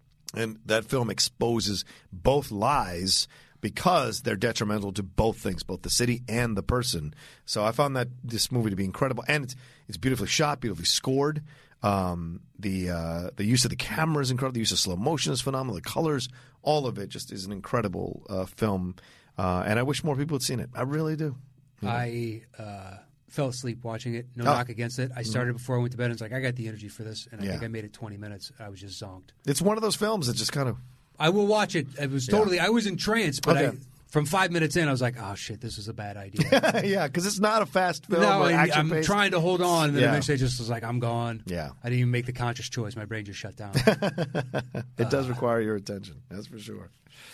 And that film exposes both lies because they're detrimental to both things, both the city and the person. So I found that this movie to be incredible, and it's it's beautifully shot, beautifully scored. Um, the uh, the use of the camera is incredible. The use of slow motion is phenomenal. The colors, all of it, just is an incredible uh, film. Uh, and I wish more people had seen it. I really do. You know? I uh, fell asleep watching it. No Oh. knock against it. I started before I went to bed and was like, I got the energy for this. And I Yeah. think I made it twenty minutes. I was just zonked. It's one of those films that just kind of I will watch it. It was totally. Yeah. I was entranced, but Okay. I, from five minutes in, I was like, "Oh shit, this is a bad idea." yeah, because it's not a fast film. no, or and action I'm paced. trying to hold on, and then Yeah. eventually, I just was like, "I'm gone." Yeah. I didn't even make the conscious choice. My brain just shut down. It does require your attention. That's for sure.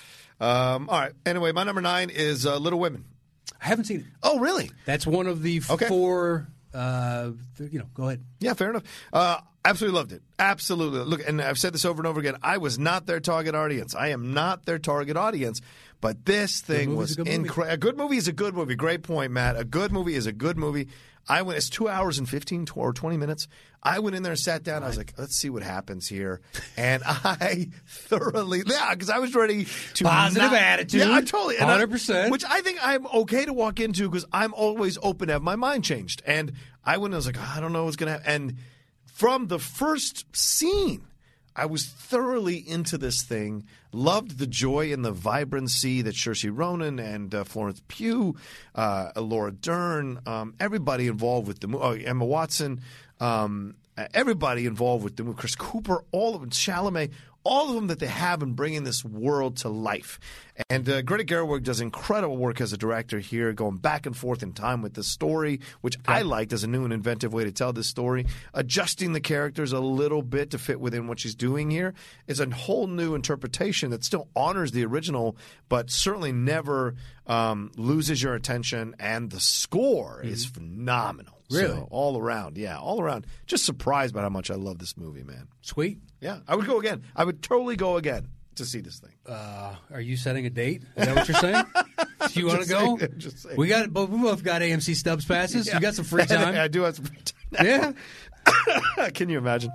Um, all right. Anyway, my number nine is uh, Little Women. I haven't seen it. Oh, really? That's one of the Okay. four. Uh, th- you know, go ahead. Yeah, fair enough. Uh, absolutely loved it. Absolutely. Look, and I've said this over and over again. I was not their target audience. I am not their target audience. But this thing movie's was a good movie. incredible. A good movie is a good movie. Great point, Matt. A good movie is a good movie. I went. It's two hours and fifteen or twenty minutes. I went in there and sat down. I was like, let's see what happens here. And I thoroughly, yeah, because I was ready to Positive not- attitude. Yeah, I totally, and I- one hundred percent. Which I think I'm okay to walk into because I'm always open to have my mind changed. And I went. And I was like, I don't know what's gonna happen. And from the first scene, I was thoroughly into this thing. Loved the joy and the vibrancy that Saoirse Ronan and uh, Florence Pugh, uh, Laura Dern, um, everybody involved with the movie, oh, Emma Watson, um, everybody involved with the movie, Chris Cooper, all of them, Chalamet, all of them that they have in bringing this world to life. And uh, Greta Gerwig does incredible work as a director here, going back and forth in time with the story, which I liked as a new and inventive way to tell this story. Adjusting the characters a little bit to fit within what she's doing here is a whole new interpretation that still honors the original, but certainly never um, loses your attention. And the score mm-hmm. is phenomenal. Really? So, all around, yeah, all around. Just surprised by how much I love this movie, man. Sweet. Yeah, I would go again. I would totally go again to see this thing. Uh, are you setting a date? Is that what you're saying? Do you want to go? Saying, just saying. We got. But we both got A M C Stubbs passes. Yeah. You got some free time. I do have some free time. Yeah. Can you imagine?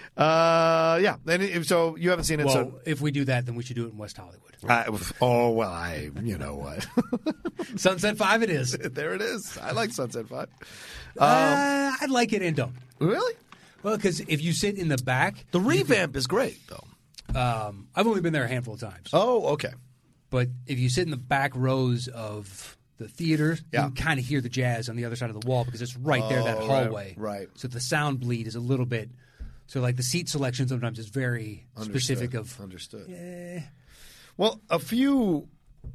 Uh, yeah. And it, so you haven't seen it. Well, so if we do that, then we should do it in West Hollywood. I, oh well, I you know what? Sunset Five, it is. There it is. I like Sunset Five. Um, uh, I like it and don't. Really? Well, because if you sit in the back, The revamp is great, though. um, I've only been there a handful of times. Oh, okay. But if you sit in the back rows of the theater, Yeah. you can kind of hear the jazz on the other side of the wall because it's right there, that Oh, right, hallway. right. So the sound bleed is a little bit. So like the seat selection sometimes is very Understood. specific of. Understood. Eh, Well, a few,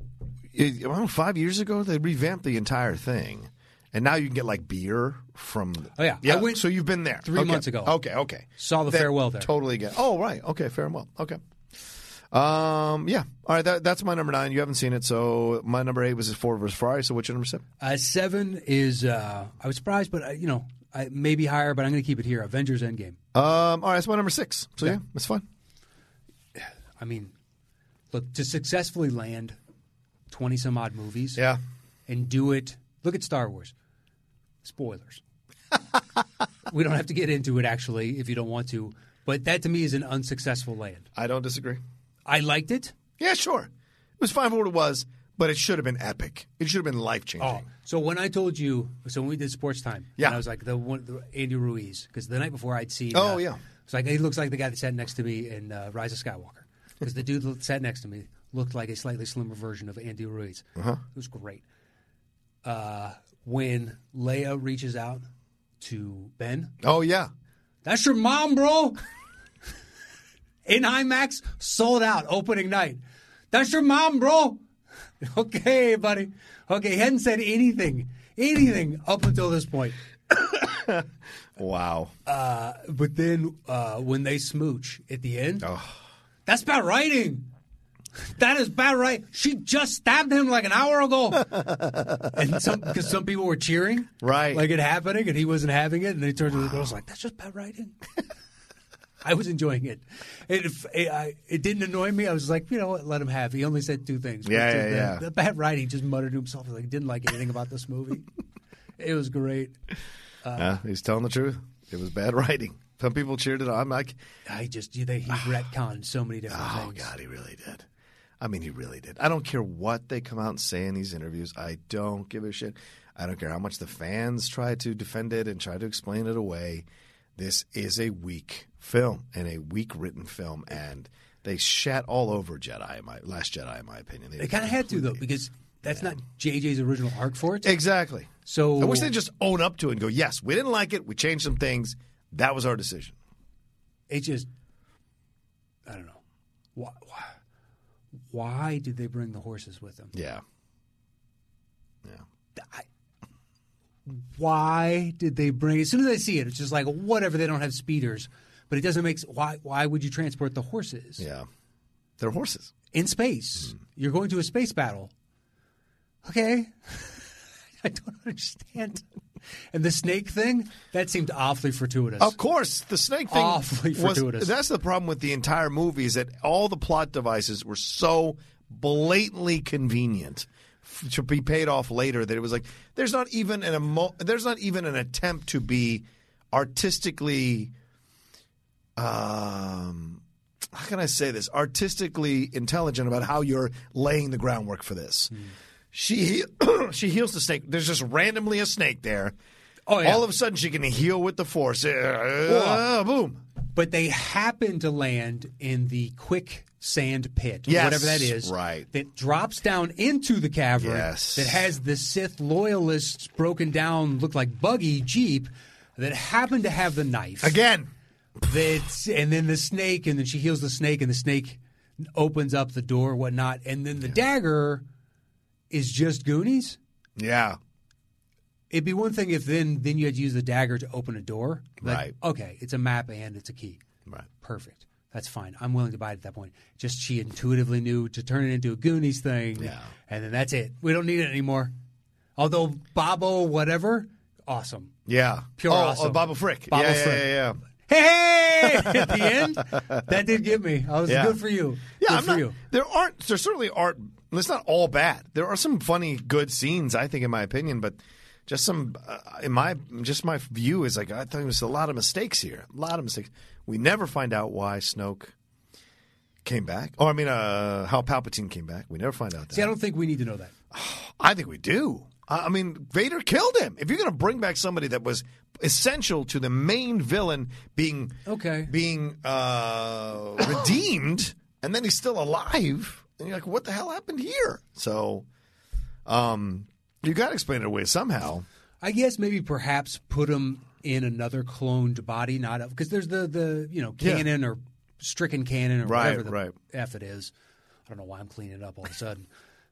I don't know, five years ago, they revamped the entire thing. And now you can get like beer from. Oh, yeah. yeah. I went so you've been there three Okay. months ago. Okay, okay. Saw the That- farewell there. Totally get. Oh, right. Okay, farewell. Okay. Um. Yeah. All right. That, that's my number nine. You haven't seen it, so my number eight was Ford versus Ferrari. So what's your number seven? Uh, seven is uh, I was surprised, but uh, you know, I, maybe higher, but I'm going to keep it here. Avengers Endgame. Um. All right. That's my number six. So yeah, Yeah. it's fun. I mean, look, to successfully land twenty some odd movies, Yeah. and do it. Look at Star Wars. Spoilers. We don't have to get into it actually if you don't want to, but that to me is an unsuccessful land. I don't disagree. I liked it. Yeah, sure. It was fine for what it was, but it should have been epic. It should have been life changing. Oh, so when I told you, so when we did Sports Time, Yeah. and I was like the one, the Andy Ruiz, because the night before I'd seen. Oh, uh, yeah. It's like he looks like the guy that sat next to me in uh, Rise of Skywalker, because the dude that sat next to me looked like a slightly slimmer version of Andy Ruiz. Uh-huh. It was great. Uh, when Leia reaches out to Ben, Oh yeah. that's your mom, bro. In IMAX, sold out opening night. That's your mom, bro. Okay, buddy. Okay, he hadn't said anything, anything up until this point. Wow. Uh, but then uh, when they smooch at the end, Oh. that's bad writing. That is bad right. She just stabbed him like an hour ago, and some because some people were cheering, Right. like it happening, and he wasn't having it. And they turned to the girls like, "That's just bad writing." I was enjoying it. It, it, I, it didn't annoy me. I was like, you know what, let him have. He only said two things. Yeah, But yeah, the, yeah. The bad writing just muttered to himself like he didn't like anything about this movie. It was great. Yeah, he's telling the truth. It was bad writing. Some people cheered it on. I'm like, I just they, he retconned so many different oh things. God, he really did. I mean, he really did. I don't care what they come out and say in these interviews. I don't give a shit. I don't care how much the fans try to defend it and try to explain it away. This is a weak film and a weak written film, and they shat all over Jedi. In my Last Jedi, in my opinion, They kind of had to though because that's not J J's original arc for it. exactly. So I wish they'd just own up to it and go, yes, we didn't like it. We changed some things. That was our decision. it just I don't know. Why, why, why did they bring the horses with them? Yeah. Yeah. I, why did they bring? As soon as I see it, it's just like whatever. They don't have speeders, but it doesn't make. Why? Why would you transport the horses? Yeah. They're horses In space. Mm. You're going to a space battle. Okay. I don't understand. And the snake thing, that seemed awfully fortuitous. Of course, the snake thing awfully was, fortuitous. That's the problem with the entire movie is that all the plot devices were so blatantly convenient f- to be paid off later that it was like there's not even an emo- there's not even an attempt to be artistically um how can I say this? Artistically intelligent about how you're laying the groundwork for this. Mm. She she heals the snake. There's just randomly a snake there. Oh, yeah. All of a sudden, she can heal with the force. Uh, well, boom. But they happen to land in the quicksand pit, yes, whatever that is, right. that drops down into the cavern, yes. that has the Sith loyalists broken down, look like buggy Jeep, that happen to have the knife. Again. That's, and then the snake, and then she heals the snake, and the snake opens up the door, whatnot, and then the yeah. dagger is just Goonies? Yeah. It'd be one thing if then then you had to use the dagger to open a door. Like, right. Okay, it's a map and it's a key. Right. Perfect. That's fine. I'm willing to buy it at that point. Just she intuitively knew to turn it into a Goonies thing. Yeah. And then that's it. We don't need it anymore. Although Bobo whatever, awesome. Yeah. Pure oh, awesome. Oh, Bobo Frick. Bobo yeah, Frick. Yeah, yeah, yeah. Hey! At the end, that did get me. I was yeah. good for you. Yeah, good I'm for not, you. There aren't. There certainly aren't. It's not all bad. There are some funny, good scenes, I think, in my opinion. But just some, uh, in my, just my view is like I think there's a lot of mistakes here. A lot of mistakes. We never find out why Snoke came back. Or I mean, uh, how Palpatine came back. We never find out that. See, I don't think we need to know that. I think we do. I mean, Vader killed him. If you're going to bring back somebody that was essential to the main villain being okay, being uh, redeemed, and then he's still alive, and you're like, what the hell happened here? So, um, you got to explain it away somehow. I guess maybe perhaps put him in another cloned body, not because there's the the you know canon yeah. or stricken canon or right, whatever the right. F it is. I don't know why I'm cleaning it up all of a sudden.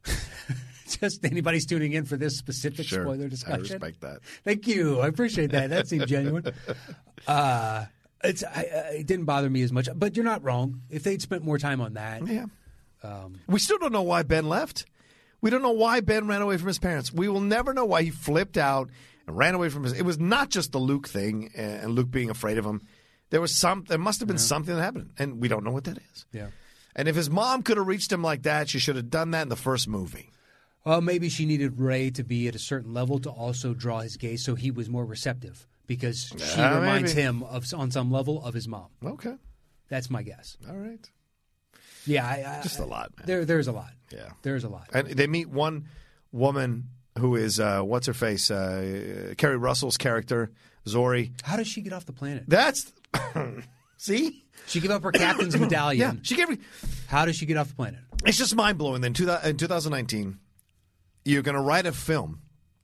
Just anybody's tuning in for this specific sure. spoiler discussion. I respect that. Thank you. I appreciate that. That seemed genuine. Uh, it's I, it didn't bother me as much, but you're not wrong. If they'd spent more time on that, yeah. Um, we still don't know why Ben left. We don't know why Ben ran away from his parents. We will never know why he flipped out and ran away from his. It was not just the Luke thing and Luke being afraid of him. There was some. There must have been yeah. something that happened, and we don't know what that is. Yeah. And if his mom could have reached him like that, she should have done that in the first movie. Well, maybe she needed Rey to be at a certain level to also draw his gaze, so he was more receptive because she uh, reminds maybe. him of on some level of his mom. Okay, that's my guess. All right. Yeah, I, I, just a lot, man. There, there's a lot. Yeah, there's a lot. And they meet one woman who is uh, what's her face, uh, Kerry Russell's character, Zori. How does she get off the planet? That's see. She gave up her captain's medallion. Yeah, she gave. How does she get off the planet? It's just mind blowing. Then in twenty nineteen, you're going to write a film,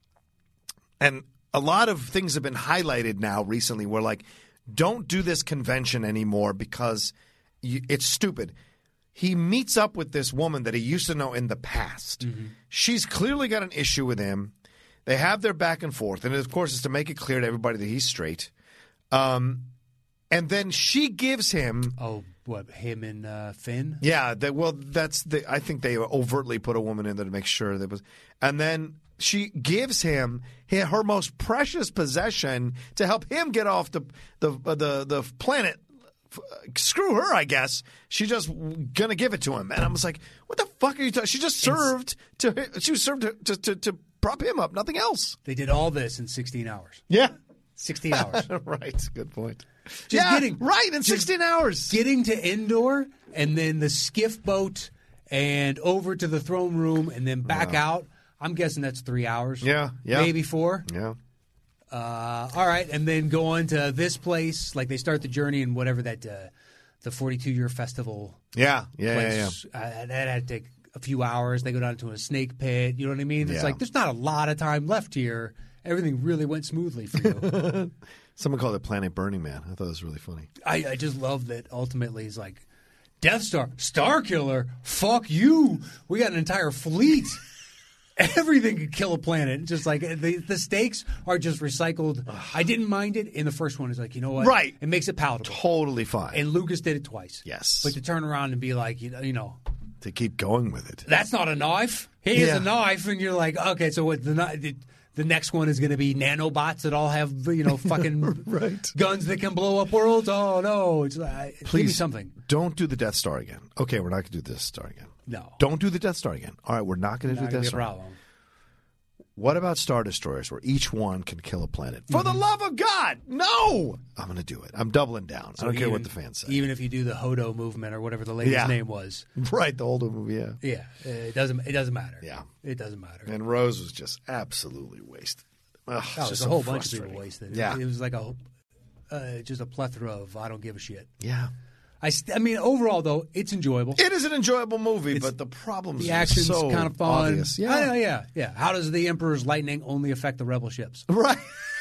and a lot of things have been highlighted now recently. Where like, don't do this convention anymore because you, it's stupid. He meets up with this woman that he used to know in the past. Mm-hmm. She's clearly got an issue with him. They have their back and forth, and of course, it's to make it clear to everybody that he's straight. Um, and then she gives him. Oh, what, him and uh, Finn? Yeah. They, well, that's the. I think they overtly put a woman in there to make sure that was. And then she gives him her most precious possession to help him get off the the the, the planet. Screw her, I guess. She's just gonna give it to him, and I was like, "What the fuck are you talking?" She just served it's, to. She was served to, to to to prop him up. Nothing else. They did all this in sixteen hours. Yeah, sixteen hours. Right. Good point. Just yeah, getting right in sixteen hours. Getting to Endor, and then the skiff boat, and over to the throne room, and then back wow. out. I'm guessing that's three hours. Yeah, yeah, maybe four. Yeah. Uh, all right, and then go on to this place. Like they start the journey in whatever that uh, the forty-two year festival. Yeah, yeah, place. yeah. yeah. Uh, that had to take a few hours. They go down to a snake pit. You know what I mean? It's yeah. like there's not a lot of time left here. Everything really went smoothly for you. Someone called it Planet Burning Man. I thought it was really funny. I, I just love that ultimately he's like, Death Star, Star Killer, fuck you. We got an entire fleet. Everything could kill a planet. Just like the, the stakes are just recycled. I didn't mind it in the first one. It's like, you know what? Right. It makes it palatable. Totally fine. And Lucas did it twice. Yes. But to turn around and be like, you know, you know to keep going with it. That's not a knife. Here's Yeah. a knife. And you're like, okay, so what the the, the next one is going to be nanobots that all have, you know, fucking Right. guns that can blow up worlds? Oh, no. It's uh, Give me Please, something. don't do the Death Star again. Okay, we're not going to do the Death Star again. No. Don't do the Death Star again. All right, we're not going to do Not the gonna Death be a Star. problem. What about Star Destroyers where each one can kill a planet? For the love of God, no! I'm going to do it. I'm doubling down. I don't care even, what the fans say. Even if you do the Hodo movement or whatever the lady's Yeah. name was. Right, the older movie, yeah. Yeah, it doesn't. It doesn't matter. Yeah. it doesn't matter. And Rose was just absolutely wasted. Ugh, it's Oh, just there's so a whole bunch of frustrating. people wasted. Yeah. It was like a uh, just a plethora of I don't give a shit. Yeah. I, st- I mean, overall though, it's enjoyable. It is an enjoyable movie, but the problems The are action's so kind of fun. obvious. Yeah, Yeah. yeah, yeah, yeah. How does the Emperor's lightning only affect the rebel ships? Right.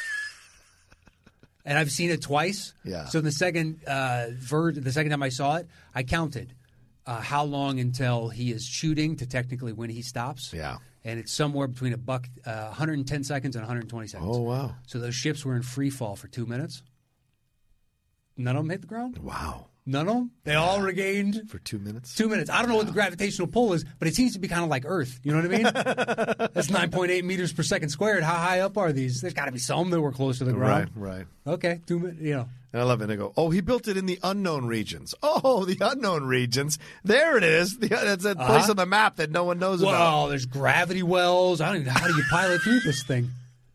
And I've seen it twice. Yeah. So the second uh, ver- the second time I saw it, I counted uh, how long until he is shooting to technically when he stops. Yeah. And it's somewhere between a buck, uh, one hundred ten seconds and one hundred twenty seconds. Oh, wow. So those ships were in free fall for two minutes. None of them hit the ground. Wow. None of them. They all regained For two minutes? two minutes. I don't know what the gravitational pull is, but it seems to be kind of like Earth. You know what I mean? That's nine point eight meters per second squared. How high up are these? There's got to be some that were close to the Right, ground. right. Okay, two minutes. You know. And I love it. They go, oh, he built it in the unknown regions. Oh, the unknown regions. There it is. The, that's that place Uh-huh. on the map that no one knows about. Well, there's gravity wells. I don't even know how do you pilot through this thing.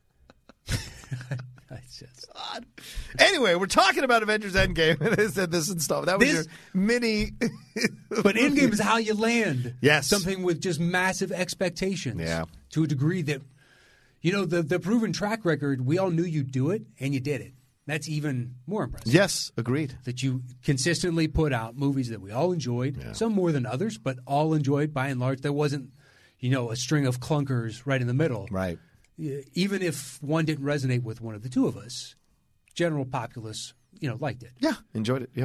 It's just Anyway, we're talking about Avengers Endgame, and they said this and stuff. That was This- your mini. But Endgame is how you land. Yes. Something with just massive expectations. Yeah. To a degree that, you know, the, the proven track record, we all knew you'd do it, and you did it. That's even more impressive. Yes, agreed. That you consistently put out movies that we all enjoyed, some more than others, but all enjoyed by and large. There wasn't, you know, a string of clunkers right in the middle. Right. Even if one didn't resonate with one of the two of us, general populace, you know, liked it. Yeah, enjoyed it. Yeah.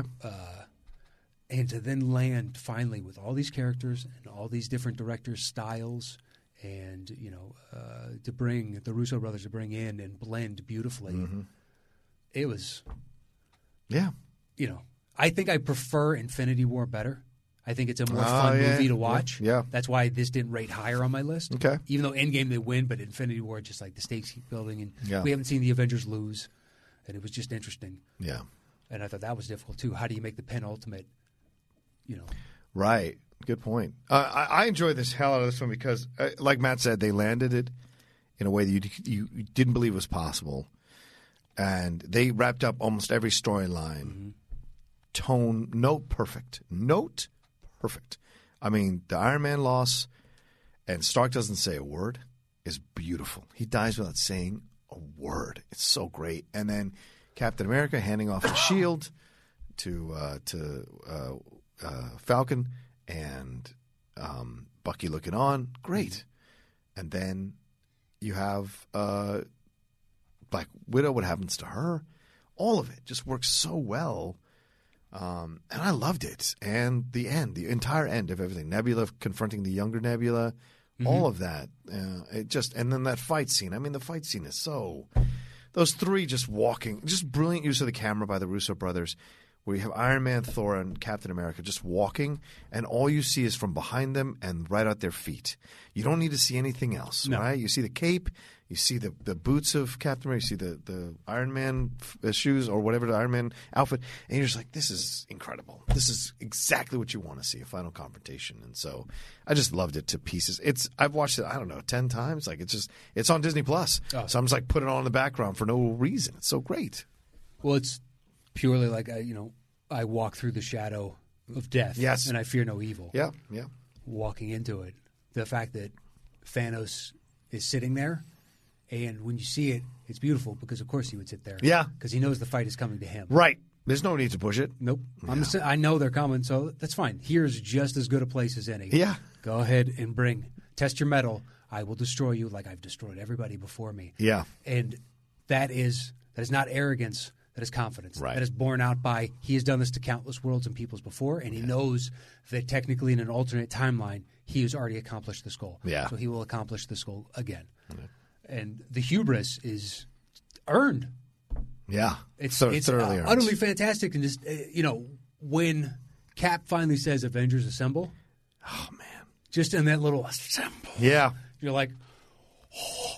And to then land finally with all these characters and all these different directors' styles, and you know, uh, to bring the Russo brothers to bring in and blend beautifully, Mm-hmm. it was, yeah. you know, I think I prefer Infinity War better. I think it's a more Oh, fun yeah, movie to yeah, watch. yeah. That's why this didn't rate higher on my list. Okay. Even though Endgame they win, but Infinity War just like the stakes keep building, and Yeah. we haven't seen the Avengers lose, and it was just interesting. Yeah. And I thought that was difficult too. How do you make the penultimate, you know? Right. Good point. Uh, I, I enjoy this hell out of this one because, uh, like Matt said, they landed it in a way that you, you, you didn't believe was possible. And they wrapped up almost every storyline. Mm-hmm. Tone, note perfect. Note perfect. I mean, the Iron Man loss and Stark doesn't say a word is beautiful. He dies without saying a word. It's so great. And then Captain America handing off the shield to uh, to uh, uh, Falcon and um, Bucky looking on. Great. And then you have uh, Black Widow. What happens to her? All of it just works so well. Um, and I loved it. And the end, the entire end of everything. Nebula confronting the younger Nebula, Mm-hmm. all of that. Uh, it just and then that fight scene. I mean, the fight scene is so. Those three just walking, just brilliant use of the camera by the Russo brothers, where you have Iron Man, Thor, and Captain America just walking, and all you see is from behind them and right at their feet. You don't need to see anything else, No. right? You see the cape, you see the, the boots of Captain America, you see the, the Iron Man uh, shoes or whatever, the Iron Man outfit, and you're just like, this is incredible. This is exactly what you want to see, a final confrontation. And so I just loved it to pieces. It's I've watched it, I don't know, ten times. Like it's just it's on Disney Plus. Oh. So I'm just like putting it on in the background for no reason. It's so great. Well, it's purely like I, you know, I walk through the shadow of death, Yes. and I fear no evil. Yeah, yeah. Walking into it, the fact that Thanos is sitting there, and when you see it, it's beautiful because of course he would sit there. Yeah. because he knows the fight is coming to him. Right. There's no need to push it. Nope. I'm just, I know they're coming, so that's fine. Here's just as good a place as any. Yeah. Go ahead and bring test your metal. I will destroy you like I've destroyed everybody before me. Yeah. And that is that is not arrogance. that is confidence. Right. That is borne out by he has done this to countless worlds and peoples before, and he yeah. knows that technically in an alternate timeline, he has already accomplished this goal. Yeah. So he will accomplish this goal again. Yeah. And the hubris is earned. Yeah. It's, so, it's thoroughly uh, earned. utterly fantastic. And just, uh, you know, when Cap finally says Avengers Assemble. Oh, man. Just in that little assemble. Yeah. You're like, oh.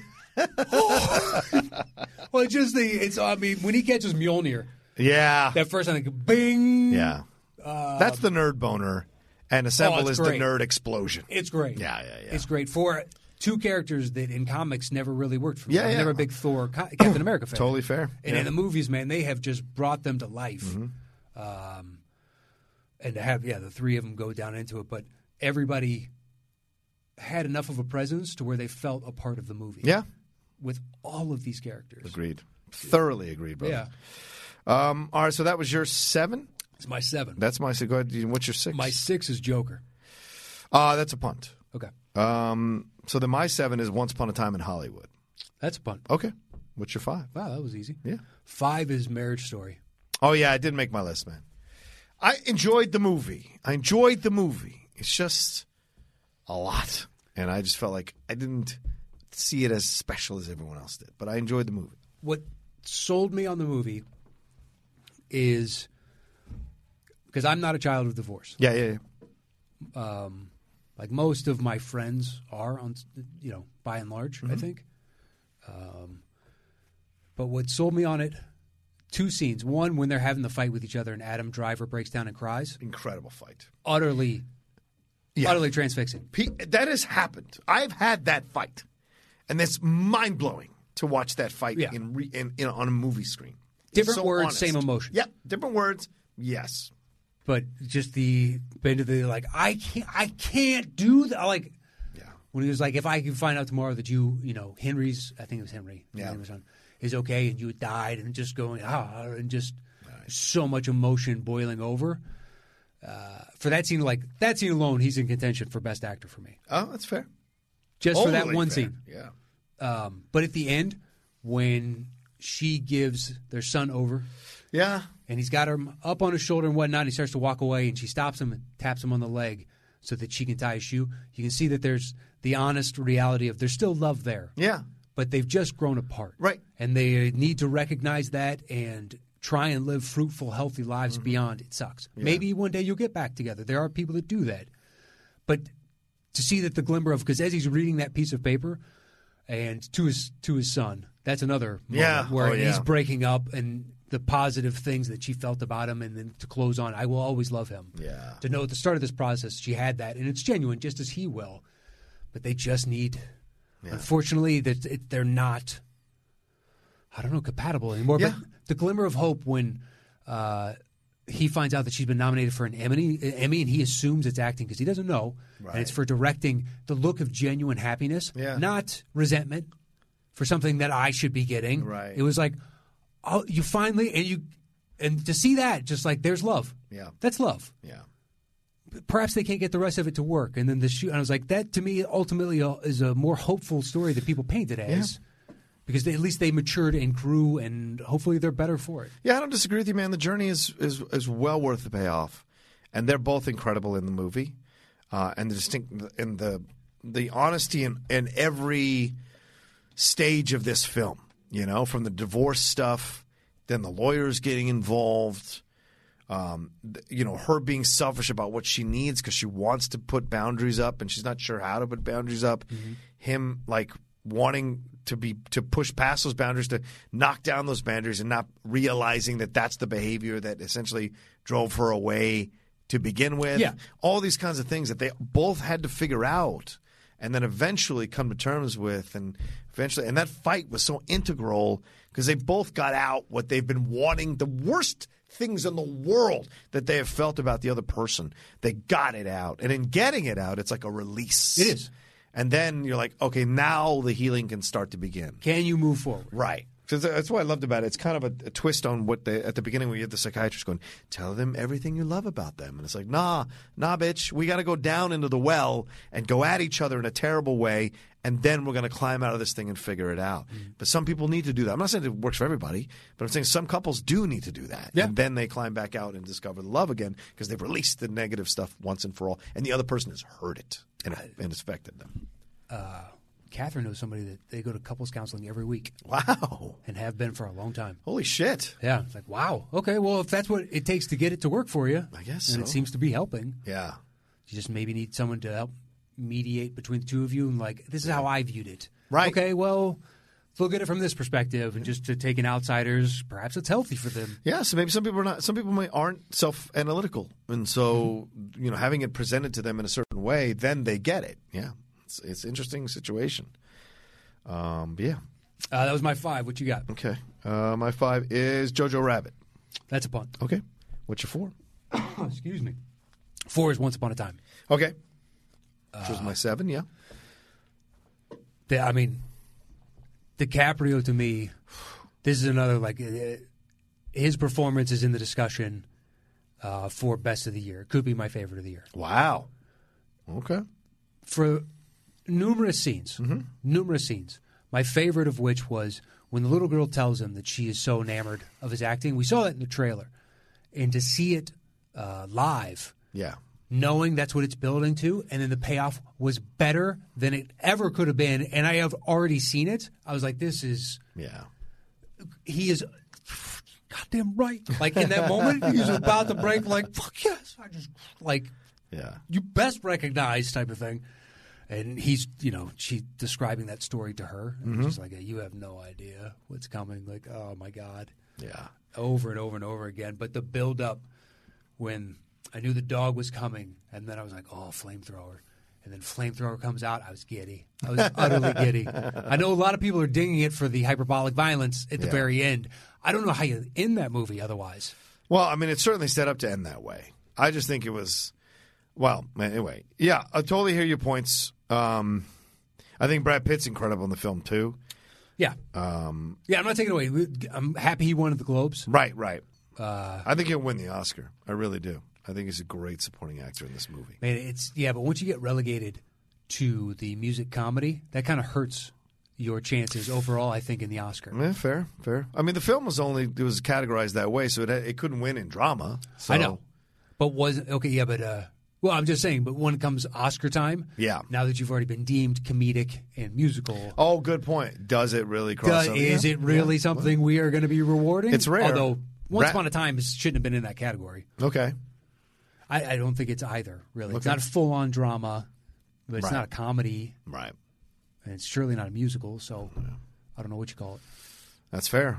oh. Well, it's just the, it's, I mean, when he catches Mjolnir. Yeah. That first time, like, bing. Yeah. Uh, That's the nerd boner. And Assemble oh, is great. the nerd explosion. It's great. Yeah, yeah, yeah. It's great for two characters that in comics never really worked for me. Yeah, I'm yeah. never a big Thor, Captain America fan. Totally fair. And yeah. in the movies, man, they have just brought them to life. Mm-hmm. Um, and to have, yeah, the three of them go down into it. But everybody had enough of a presence to where they felt a part of the movie. Yeah. With all of these characters. Agreed. Thoroughly agreed, brother. Yeah. Um, all right, so that was your seven? It's my seven. That's my six. Go ahead. What's your six? My six is Joker. Uh, that's a punt. Okay. Um, so then my seven is Once Upon a Time in Hollywood. That's a punt. Okay. What's your five? Wow, that was easy. Yeah. Five is Marriage Story. Oh, yeah, I did make my list, man. I enjoyed the movie. I enjoyed the movie. It's just a lot. And I just felt like I didn't see it as special as everyone else did. But I enjoyed the movie. What sold me on the movie is because I'm not a child of divorce. Yeah, yeah, yeah. Um, like most of my friends are, on, you know, by and large, Mm-hmm. I think. Um, but what sold me on it, two scenes. One, when they're having the fight with each other and Adam Driver breaks down and cries. Incredible fight. Utterly, Yeah. utterly transfixing. That has happened. I've had that fight. And it's mind-blowing to watch that fight Yeah. in, re, in, in on a movie screen. Different So words, honest. same emotion. Yeah, different words, yes. But just the bend of the like, I can't, I can't do that. Like, Yeah. when he was like, if I can find out tomorrow that you, you know, Henry's, I think it was Henry, his Yeah. name was on, is okay, and you had died, and just going, ah, and just so much emotion boiling over. Uh, for that scene, like that scene alone, he's in contention for best actor for me. Oh, that's fair. Just for that Totally one fair. scene. Yeah. Um, but at the end, when she gives their son over, Yeah. and he's got him up on his shoulder and whatnot, and he starts to walk away, and she stops him and taps him on the leg so that she can tie his shoe. You can see that there's the honest reality of there's still love there. Yeah. But they've just grown apart. Right. And they need to recognize that and try and live fruitful, healthy lives Mm-hmm. beyond it sucks. Maybe one day you'll get back together. There are people that do that. But to see that the glimmer of, because as he's reading that piece of paper and to his to his son, that's another moment Yeah. where Oh, yeah. he's breaking up and the positive things that she felt about him, and then to close on, I will always love him. Yeah. To know at the start of this process, she had that, and it's genuine, just as he will. But they just need, Yeah. unfortunately, that it, they're not, I don't know, compatible anymore. Yeah. But the glimmer of hope when uh, he finds out that she's been nominated for an Emmy, Emmy, and he assumes it's acting because he doesn't know, Right. and it's for directing, the look of genuine happiness, Yeah. not resentment for something that I should be getting. Right. It was like, oh, you finally, and you, and to see that, just like there's love. Yeah. That's love. Yeah. Perhaps they can't get the rest of it to work, and then the shoot. And I was like, that to me ultimately is a more hopeful story that people paint it as, because they, at least they matured and grew, and hopefully they're better for it. Yeah, I don't disagree with you, man. The journey is is, is well worth the payoff, and they're both incredible in the movie, uh, and the distinct and the the honesty in, in every stage of this film. You know, from the divorce stuff, then the lawyers getting involved. Um, th- you know, her being selfish about what she needs because she wants to put boundaries up and she's not sure how to put boundaries up. Mm-hmm. Him like wanting to be to push past those boundaries, to knock down those boundaries, and not realizing that that's the behavior that essentially drove her away to begin with. Yeah. All these kinds of things that they both had to figure out and then eventually come to terms with, and eventually, and that fight was so integral because they both got out what they've been wanting, the worst things in the world that they have felt about the other person. They got it out. And in getting it out, it's like a release. It is. And then you're like, okay, now the healing can start to begin. Can you move forward? Right. So that's what I loved about it. It's kind of a, a twist on what they, at the beginning when you have the psychiatrist going, tell them everything you love about them. And it's like, nah, nah, bitch, we got to go down into the well and go at each other in a terrible way and then we're going to climb out of this thing and figure it out. Mm. But some people need to do that. I'm not saying it works for everybody, but I'm saying some couples do need to do that. Yeah. And then they climb back out and discover the love again because they've released the negative stuff once and for all, and the other person has heard it and, and it's affected them. Uh, Catherine knows somebody that they go to couples counseling every week. Wow. And have been for a long time. Holy shit. Yeah. It's like, wow. Okay, well, if that's what it takes to get it to work for you, I guess and so. it seems to be helping. Yeah. You just maybe need someone to help mediate between the two of you and like, this is how I viewed it. Right. Okay, well, look at it from this perspective and just to take in outsiders, perhaps it's healthy for them. Yeah, so maybe some people are not. Some people might aren't self-analytical, and so mm-hmm. you know, having it presented to them in a certain way, then they get it. Yeah, it's it's an interesting situation. Um, but yeah, uh, that was my five. What you got? Okay, uh, my five is Jojo Rabbit. That's a pun. Okay, what's your four? Excuse me. Four is Once Upon a Time. Okay, which was my seven. Yeah. The, I mean, DiCaprio to me, this is another like uh, his performance is in the discussion uh, for best of the year. It could be my favorite of the year. Wow. Okay. For numerous scenes, mm-hmm. numerous scenes. My favorite of which was when the little girl tells him that she is so enamored of his acting. We saw that in the trailer, and to see it uh, live. Yeah. Knowing that's what it's building to, and then the payoff was better than it ever could have been, and I have already seen it. I was like, this is... Yeah. He is goddamn right. Like, in that moment, he's about to break, like, fuck yes. I just, like, yeah, you best recognize type of thing. And he's, you know, she's describing that story to her. And mm-hmm. She's like, you have no idea what's coming. Like, oh, my God. Yeah. Over and over and over again. But the build-up when... I knew the dog was coming, and then I was like, oh, flamethrower. And then flamethrower comes out. I was giddy. I was utterly giddy. I know a lot of people are dinging it for the hyperbolic violence at the yeah. very end. I don't know how you end that movie otherwise. Well, I mean, it's certainly set up to end that way. I just think it was, well, anyway. Yeah, I totally hear your points. Um, I think Brad Pitt's incredible in the film, too. Yeah. Um, yeah, I'm not taking it away. I'm happy he won at the Globes. Right, right. Uh, I think he'll win the Oscar. I really do. I think he's a great supporting actor in this movie. Man, it's yeah, but once you get relegated to the music comedy, that kind of hurts your chances overall, I think, in the Oscar. Yeah, fair, fair. I mean, the film was only it was categorized that way, so it it couldn't win in drama. So. I know, but was okay. Yeah, but uh, well, I'm just saying. But when it comes Oscar time, yeah. Now that you've already been deemed comedic and musical, oh, good point. Does it really cross? Does, over? Is yeah. it really yeah. something well, we are going to be rewarding? It's rare. Although Once Ra- Upon a Time shouldn't have been in that category. Okay. I, I don't think it's either, really. Okay. It's not a full-on drama, but it's right. not a comedy. Right. And it's surely not a musical, so yeah. I don't know what you call it. That's fair.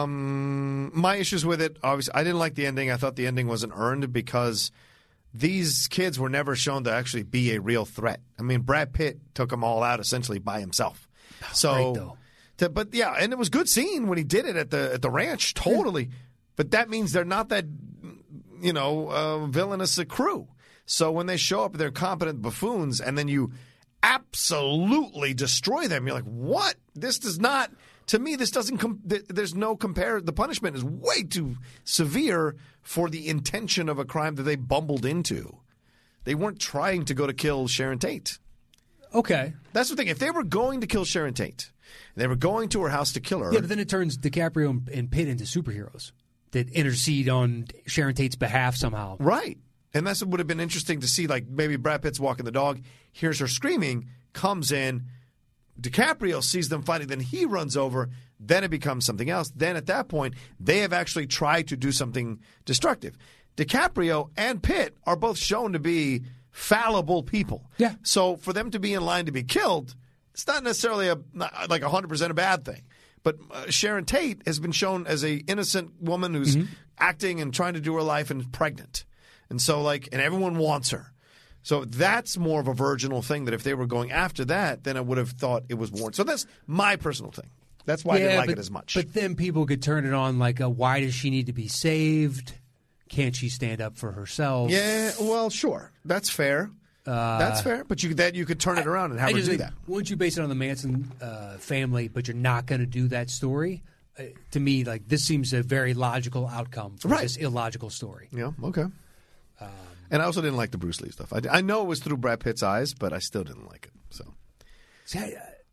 Um, my issues with it, obviously, I didn't like the ending. I thought the ending wasn't earned because these kids were never shown to actually be a real threat. I mean, Brad Pitt took them all out essentially by himself. So, Great, though. To, but yeah, and it was a good scene when he did it at the at the ranch, totally. Yeah. But that means they're not that... you know, uh, villainous a crew. So when they show up, they're competent buffoons, and then you absolutely destroy them. You're like, what? This does not, to me, this doesn't, com- there's no compare. The punishment is way too severe for the intention of a crime that they bumbled into. They weren't trying to go to kill Sharon Tate. Okay. That's the thing. If they were going to kill Sharon Tate, they were going to her house to kill her. Yeah, but then it turns DiCaprio and, and Pitt into superheroes that intercede on Sharon Tate's behalf somehow. Right. And that's what would have been interesting to see. Like maybe Brad Pitt's walking the dog, hears her screaming, comes in, DiCaprio sees them fighting, then he runs over, then it becomes something else. Then at that point, they have actually tried to do something destructive. DiCaprio and Pitt are both shown to be fallible people. Yeah. So for them to be in line to be killed, it's not necessarily a like one hundred percent a bad thing. But uh, Sharon Tate has been shown as a innocent woman who's mm-hmm. acting and trying to do her life and pregnant. And so, like, and everyone wants her. So that's more of a virginal thing that if they were going after that, then I would have thought it was warranted. So that's my personal thing. That's why yeah, I didn't like but, it as much. But then people could turn it on like, a, why does she need to be saved? Can't she stand up for herself? Yeah, well, sure. That's fair. Uh, That's fair, but you that you could turn it around and have I her just do think, that. Once you base it on the Manson uh, family, but you're not going to do that story, uh, to me, like this seems a very logical outcome for right. this illogical story. Yeah, okay. Um, and I also didn't like the Bruce Lee stuff. I, I know it was through Brad Pitt's eyes, but I still didn't like it. So, see, I,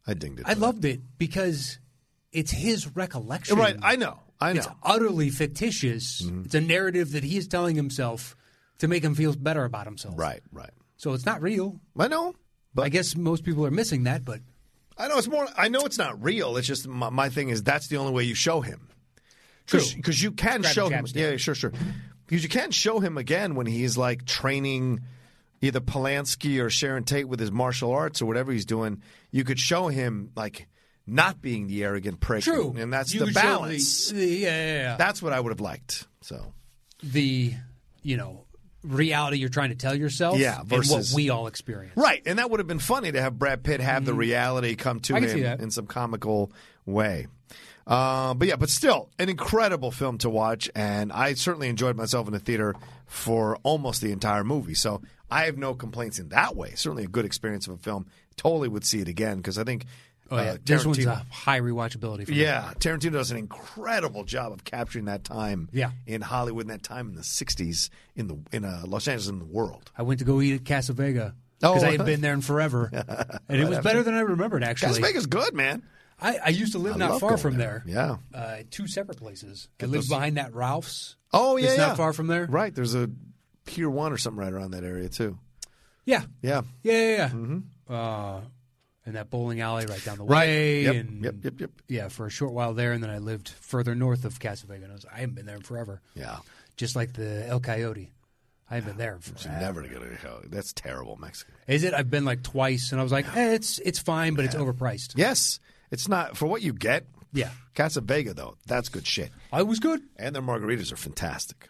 I dinged it. I for loved that. it because it's his recollection. Right, I know. I know. It's utterly fictitious. Mm-hmm. It's a narrative that he is telling himself to make him feel better about himself. Right, right. So it's not real. I know. But I guess most people are missing that, but I know it's more. I know it's not real. It's just my, my thing is that's the only way you show him. Because you can Grab show a him. chapstick. Yeah, sure, sure. Because you can show him again when he's like training either Polanski or Sharon Tate with his martial arts or whatever he's doing. You could show him like not being the arrogant prick. True. And that's You the could show balance. the- the- yeah, yeah, yeah. That's what I would have liked. So the, you know, reality you're trying to tell yourself Yeah, and versus- what we all experience. Right, and that would have been funny to have Brad Pitt have the reality come to I can see him that. in some comical way. Uh, but yeah, but still, an incredible film to watch, and I certainly enjoyed myself in the theater for almost the entire movie. So I have no complaints in that way. Certainly a good experience of a film. Totally would see it again because I think Oh, yeah. uh, This one's Tarantino- a high rewatchability for me. yeah, Tarantino does an incredible job of capturing that time Yeah. in Hollywood, and that time in the sixties in the in uh, Los Angeles, in the world. I went to go eat at Casa Vega Oh. because I hadn't been there in forever. And it was better than I remembered, actually. Las Vegas good, man. I, I used to live I not love far going from there. there. Yeah. Uh, two separate places. I Get lived those- behind that Ralph's. Oh, yeah, It's yeah. not far from there. Right. There's a Pier one or something right around that area, too. Yeah. Yeah. Yeah, yeah, yeah. Mm-hmm. Uh, and that bowling alley right down the Right. way. Yep, And, yep, yep, yep. Yeah, for a short while there, and then I lived further north of Casa Vega. And I, was, I haven't been there in forever. Yeah. Just like the El Coyote. I haven't been there in Should forever. never get a That's terrible, Mexican. Is it? I've been like twice, and I was like, eh, it's it's fine, but it's overpriced. Yes. It's not, for what you get, Yeah. Casa Vega, though, that's good shit. I was good. And their margaritas are fantastic.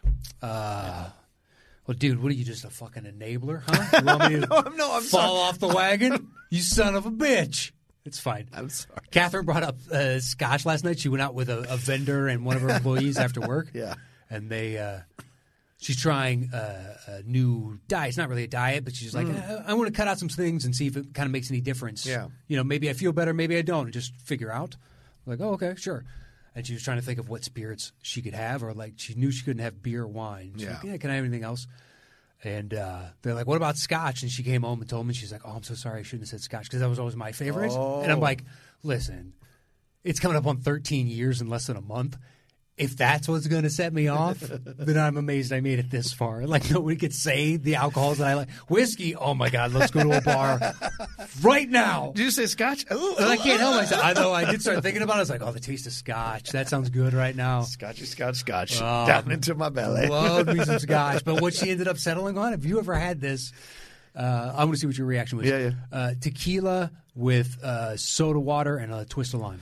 Well, dude, what are you, just a fucking enabler, huh? You want me to No, I'm- no, I'm fall sorry. off the wagon? You son of a bitch. It's fine. I'm sorry. Catherine brought up uh, scotch last night. She went out with a, a vendor and one of her employees after work. Yeah. And they, uh, she's trying uh, a new diet. It's not really a diet, but she's like, I, I want to cut out some things and see if it kind of makes any difference. Mm. Yeah. You know, maybe I feel better, maybe I don't, and just figure out. I'm like, oh, okay, sure. And she was trying to think of what spirits she could have, or like she knew she couldn't have beer or wine. She's Yeah. like, yeah, can I have anything else? And uh, they're like, what about scotch? And she came home and told me, she's like, oh, I'm so sorry I shouldn't have said scotch because that was always my favorite. And I'm like, listen, it's coming up on thirteen years in less than a month. If that's what's going to set me off, then I'm amazed I made it this far. Like, nobody could say the alcohols that I like. Whiskey, oh my God, let's go to a bar right now. Did you say scotch? Ooh, And I can't help myself. I know I did start thinking about it. I was like, oh, the taste of scotch. That sounds good right now. Scotchy, scotch, scotch. Oh. Down into my belly. Love me some scotch. But what she ended up settling on, have you ever had this? Uh, I want to see what your reaction was. Yeah, yeah. Uh, tequila with uh, soda water and a twist of lime.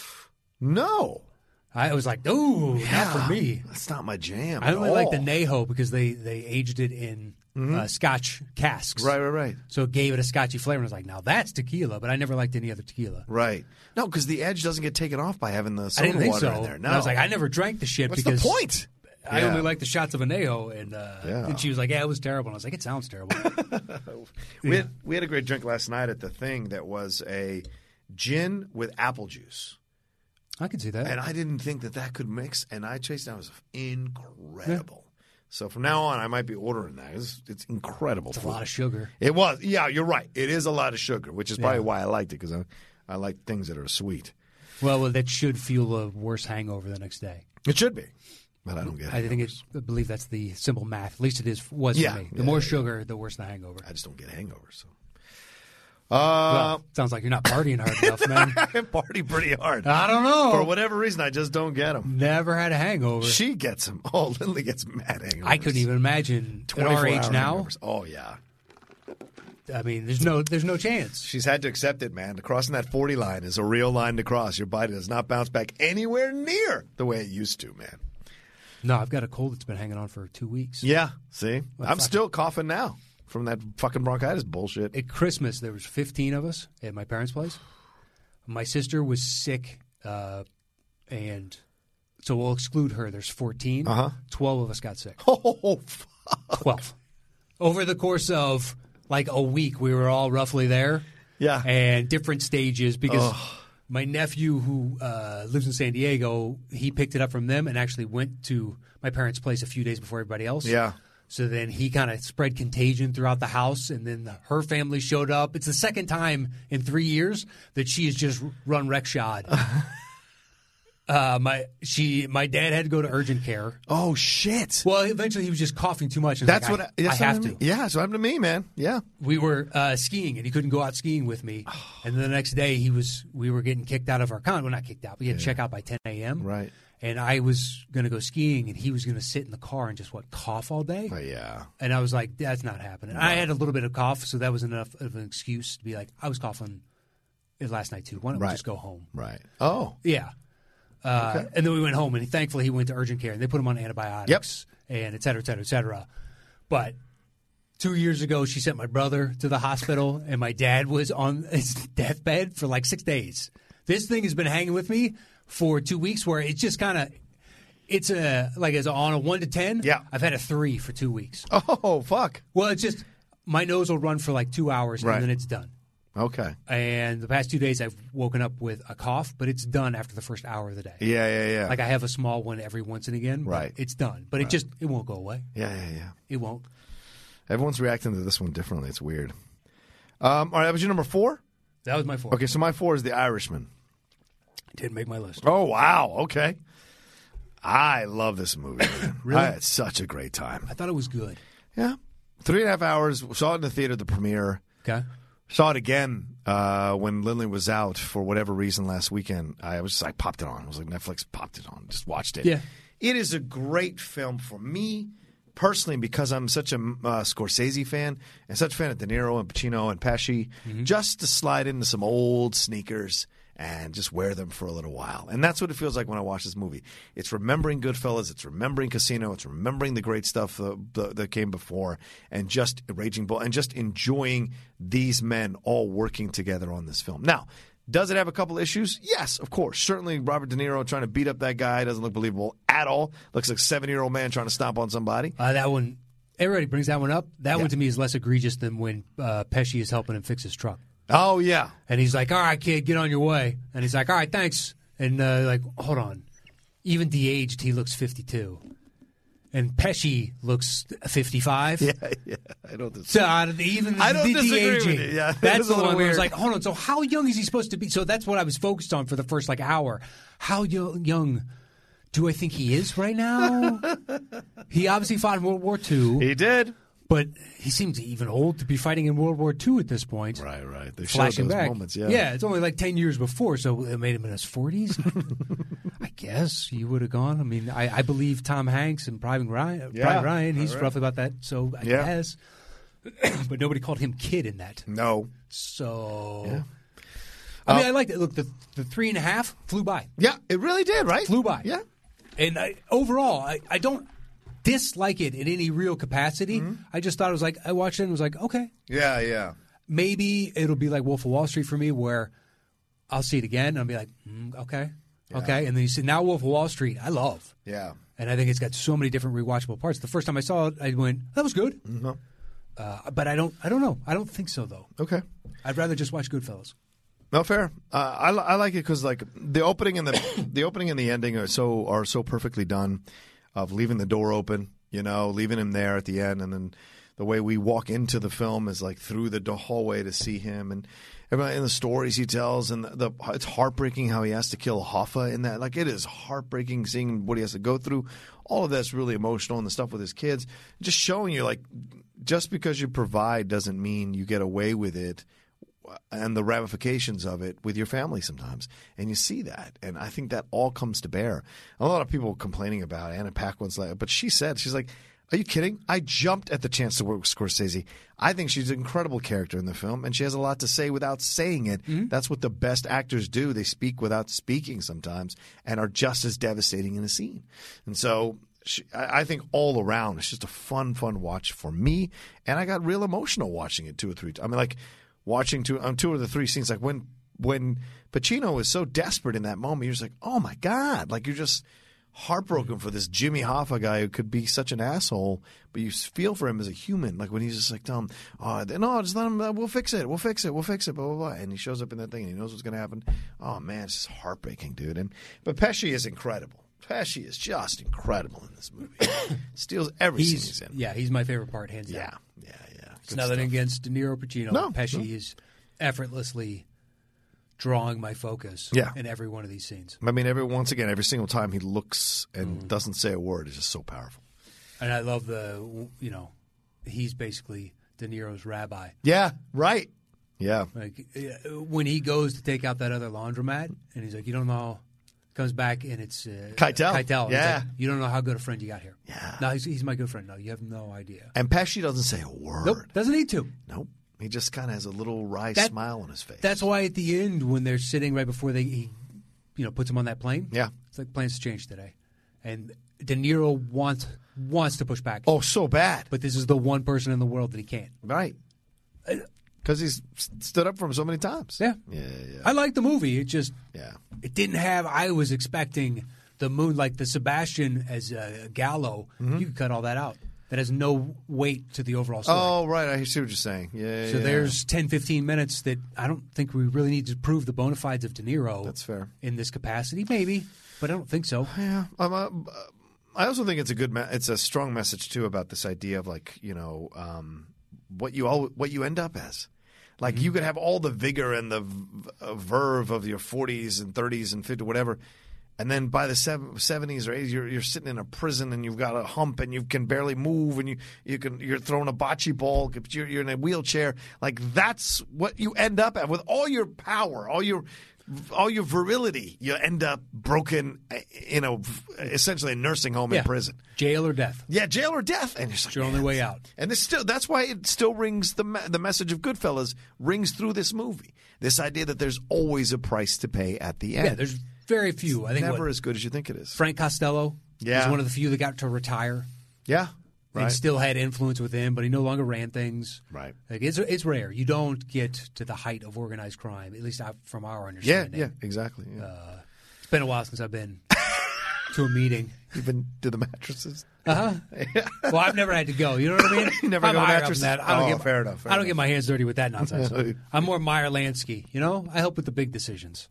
No. I was like, ooh, not for me. That's not my jam. I only at like all. the Neho because they, they aged it in uh, Scotch casks. Right, right, right. So it gave it a Scotchy flavor. And I was like, now that's tequila, but I never liked any other tequila. Right. No, because the edge doesn't get taken off by having the I soda didn't think water so. in there. And No. I was like, I never drank the shit What's because the point? I Yeah. only like the shots of Anejo. And, uh, Yeah. and she was like, yeah, it was terrible. And I was like, it sounds terrible. We had, we had a great drink last night at the thing that was a gin with apple juice. I can see that. And I didn't think that that could mix, and I chased down. It was incredible. So from now on, I might be ordering that. It's, it's incredible. It's a lot of sugar. It was. Yeah, you're right. It is a lot of sugar, which is probably Yeah. why I liked it, because I, I like things that are sweet. Well, well, that should fuel a worse hangover the next day. It should be, but I don't get it. I think it, I believe that's the simple math. At least it is was Yeah. for me. The Yeah, more yeah, sugar, the worse the hangover. I just don't get hangovers. So. Uh, Well, sounds like you're not partying hard enough, man. I party pretty hard. I don't know. For whatever reason, I just don't get them. Never had a hangover. She gets them. Oh, Lindley gets mad hangovers. I couldn't even imagine at our twenty-four age hour now. hangovers. Oh, yeah. I mean, there's no, there's no chance. She's had to accept it, man. Crossing that forty line is a real line to cross. Your body does not bounce back anywhere near the way it used to, man. No, I've got a cold that's been hanging on for two weeks. Yeah, see? I'm fuck still coughing now from that fucking bronchitis bullshit. At Christmas, there was fifteen of us at my parents' place. My sister was sick, uh, and so we'll exclude her. There's fourteen. Uh-huh. twelve of us got sick. Oh, fuck. twelve. Over the course of like a week, we were all roughly there. Yeah. And different stages because my nephew who uh, lives in San Diego, he picked it up from them and actually went to my parents' place a few days before everybody else. Yeah. So then he kind of spread contagion throughout the house, and then the, her family showed up. It's the second time in three years that she has just run wreckshod. uh, my she my dad had to go to urgent care. Oh shit! Well, eventually he was just coughing too much. And That's like, what I, I, that's I what have I mean. to. Yeah, that's what happened to me, man. Yeah. We were uh, skiing, and he couldn't go out skiing with me. And then the next day, he was we were getting kicked out of our condo. Well, not kicked out. We had to Yeah. check out by ten a.m. Right. And I was going to go skiing, and he was going to sit in the car and just, what, cough all day? Oh, yeah. And I was like, that's not happening. I had a little bit of cough, so that was enough of an excuse to be like, I was coughing last night, too. Why don't Right. we just go home? Right. Oh. Yeah. Uh, Okay. And then we went home, and thankfully he went to urgent care, and they put him on antibiotics, and et cetera, et cetera, et cetera. But two years ago, she sent my brother to the hospital, and my dad was on his deathbed for like six days. This thing has been hanging with me for two weeks where it's just kind of, it's a, like it's on a one to ten. Yeah. I've had a three for two weeks. Oh, fuck. Well, it's just, my nose will run for like two hours, Right. and then it's done. Okay. And the past two days, I've woken up with a cough, but it's done after the first hour of the day. Yeah, yeah, yeah. Like I have a small one every once and again, but Right. it's done. But it just it won't go away. yeah, yeah, yeah. It won't. Everyone's reacting to this one differently. It's weird. Um, all right, that was your number four? That was my four. Okay, so my four is The Irishman. Didn't make my list. Oh, wow. Okay. I love this movie. Man. Really? I had such a great time. I thought it was good. Yeah. Three and a half hours. Saw it in the theater at the premiere. Okay. Saw it again uh, when Lindley was out for whatever reason last weekend. I was just like, popped it on. I was like, Netflix popped it on. Just watched it. Yeah. It is a great film for me personally because I'm such a uh, Scorsese fan and such a fan of De Niro and Pacino and Pesci. Mm-hmm. Just to slide into some old sneakers and just wear them for a little while. And that's what it feels like when I watch this movie. It's remembering Goodfellas. It's remembering Casino. It's remembering the great stuff uh, that, that came before and just Raging Bull and just enjoying these men all working together on this film. Now, does it have a couple issues? Yes, of course. Certainly Robert De Niro trying to beat up that guy doesn't look believable at all. Looks like a seven-year-old man trying to stomp on somebody. Uh, that one, everybody brings that one up. That Yeah. one to me is less egregious than when uh, Pesci is helping him fix his truck. Oh, yeah. And he's like, all right, kid, get on your way. And he's like, all right, thanks. And uh, like, hold on. Even de-aged, he looks fifty-two. And Pesci looks fifty-five. Yeah, yeah. I don't disagree. So uh, even I don't the disagree with de-aging, you. Yeah, it that's is the a little one where it's weird. like, hold on. So how young is he supposed to be? So that's what I was focused on for the first like hour. How yo- young do I think he is right now? He obviously fought in World War Two, He did. but he seems even old to be fighting in World War Two at this point. Right, right. They Flashing showed those back, moments, yeah. yeah, it's only like ten years before, so it made him in his forties. I guess he would have gone. I mean, I, I believe Tom Hanks and Private Ryan. Yeah, Private Ryan, he's right. roughly about that. So I Yeah. guess, but nobody called him kid in that. No. So, Yeah. I mean, Uh, I liked it. Look, the the three and a half flew by, Yeah, it really did, right? flew by. Yeah. and I, overall, I, I don't dislike it in any real capacity. Mm-hmm. I just thought it was like I watched it and was like, okay, Yeah, yeah. maybe it'll be like Wolf of Wall Street for me, where I'll see it again and I'll be like, mm, okay, okay, and then you see now Wolf of Wall Street, I love, Yeah. and I think it's got so many different rewatchable parts. The first time I saw it, I went, that was good, No. uh, but I don't, I don't know, I don't think so though. Okay. I'd rather just watch Goodfellas. No, fair. Uh, I, li- I like it because like the opening and the the opening and the ending are so are so perfectly done, of leaving the door open, you know, leaving him there at the end, and then the way we walk into the film is like through the do- hallway to see him, and everybody in the stories he tells, and the, the it's heartbreaking how he has to kill Hoffa in that. Like it is heartbreaking seeing what he has to go through. All of that's really emotional, and the stuff with his kids, just showing you like just because you provide doesn't mean you get away with it. And the ramifications of it with your family sometimes. And you see that. And I think that all comes to bear. A lot of people complaining about Anna Paquin's like, but she said, she's like, are you kidding? I jumped at the chance to work with Scorsese. I think she's an incredible character in the film, and she has a lot to say without saying it. Mm-hmm. That's what the best actors do. They speak without speaking sometimes and are just as devastating in a scene. And so she, I, I think all around, it's just a fun, fun watch for me. And I got real emotional watching it two or three times. I mean, like, watching two on two of the three scenes, like when when Pacino is so desperate in that moment, you're just like, oh my God, like you're just heartbroken for this Jimmy Hoffa guy who could be such an asshole, but you feel for him as a human. Like when he's just like, tell him, oh, no, just let him, uh, we'll fix it, we'll fix it, we'll fix it, blah, blah, blah. And he shows up in that thing and he knows what's going to happen. Oh man, it's just heartbreaking, dude. And But Pesci is incredible. Pesci is just incredible in this movie. Steals every scene He's, he's in. yeah, he's my favorite part, hands Yeah, down. yeah, yeah. It's Good nothing stuff. against De Niro, Pacino. No, Pesci no. is effortlessly drawing my focus Yeah. in every one of these scenes. I mean, every once again, every single time he looks and Mm-hmm. doesn't say a word is just so powerful. And I love the, you know, he's basically De Niro's rabbi. Yeah, right. Yeah. Like uh, when he goes to take out that other laundromat, and he's like, "You don't know," comes back and it's uh, Keitel. Keitel. And he's Yeah. like, "You don't know how good a friend you got here." Yeah. No, he's, he's my good friend. No, you have no idea. And Pesci doesn't say a word. Nope, doesn't need to. Nope. He just kind of has a little wry That- smile on his face. That's why at the end, when they're sitting right before they, he, you know, puts him on that plane. Yeah. It's like plans to change today, and De Niro wants wants to push back. Oh, so bad. But this is the one person in the world that he can't. Right. Because he's st- stood up for him so many times. Yeah. Yeah, yeah. I like the movie. It just Yeah. it didn't have. I was expecting the moon, like the Sebastian as uh, Gallo. Mm-hmm. You could cut all that out. That has no weight to the overall story. Oh, right. I see what you're saying. Yeah, so yeah. there's ten, fifteen minutes that I don't think we really need to prove the bona fides of De Niro. That's fair. In this capacity, maybe, but I don't think so. Yeah. Um, uh, I also think it's a good. Me- it's a strong message too about this idea of like you know um, what you all what you end up as. Like Mm-hmm. you could have all the vigor and the v- uh, verve of your forties and thirties and fifties, whatever, and then by the seventies or eighties, you're, you're sitting in a prison and you've got a hump and you can barely move and you you can you're throwing a bocce ball, but you're, you're in a wheelchair. Like that's what you end up at with all your power, all your all your virility. You end up broken, you know, essentially a nursing home Yeah. in prison. Jail or death. Yeah, jail or death, and it's like, It's your only man, way out. and this still that's why it still rings the me- the message of Goodfellas rings through this movie. This idea that there's always a price to pay at the end. Yeah, there's very few. I think never what, as good as you think it is. Frank Costello Yeah. is one of the few that got to retire Yeah, and right. still had influence with him, but he no longer ran things. Right. Like it's it's rare. You don't get to the height of organized crime, at least from our yeah, understanding. yeah, exactly. Yeah. Uh, it's been a while since I've been to a meeting. Even to the mattresses. Uh huh. Well, I've never had to go. You know what I mean? You never I'm go to higher up mattresses? than that. I don't Oh, get, fair enough, fair I don't enough. get my hands dirty with that nonsense. I'm more Meyer Lansky. You know, I help with the big decisions.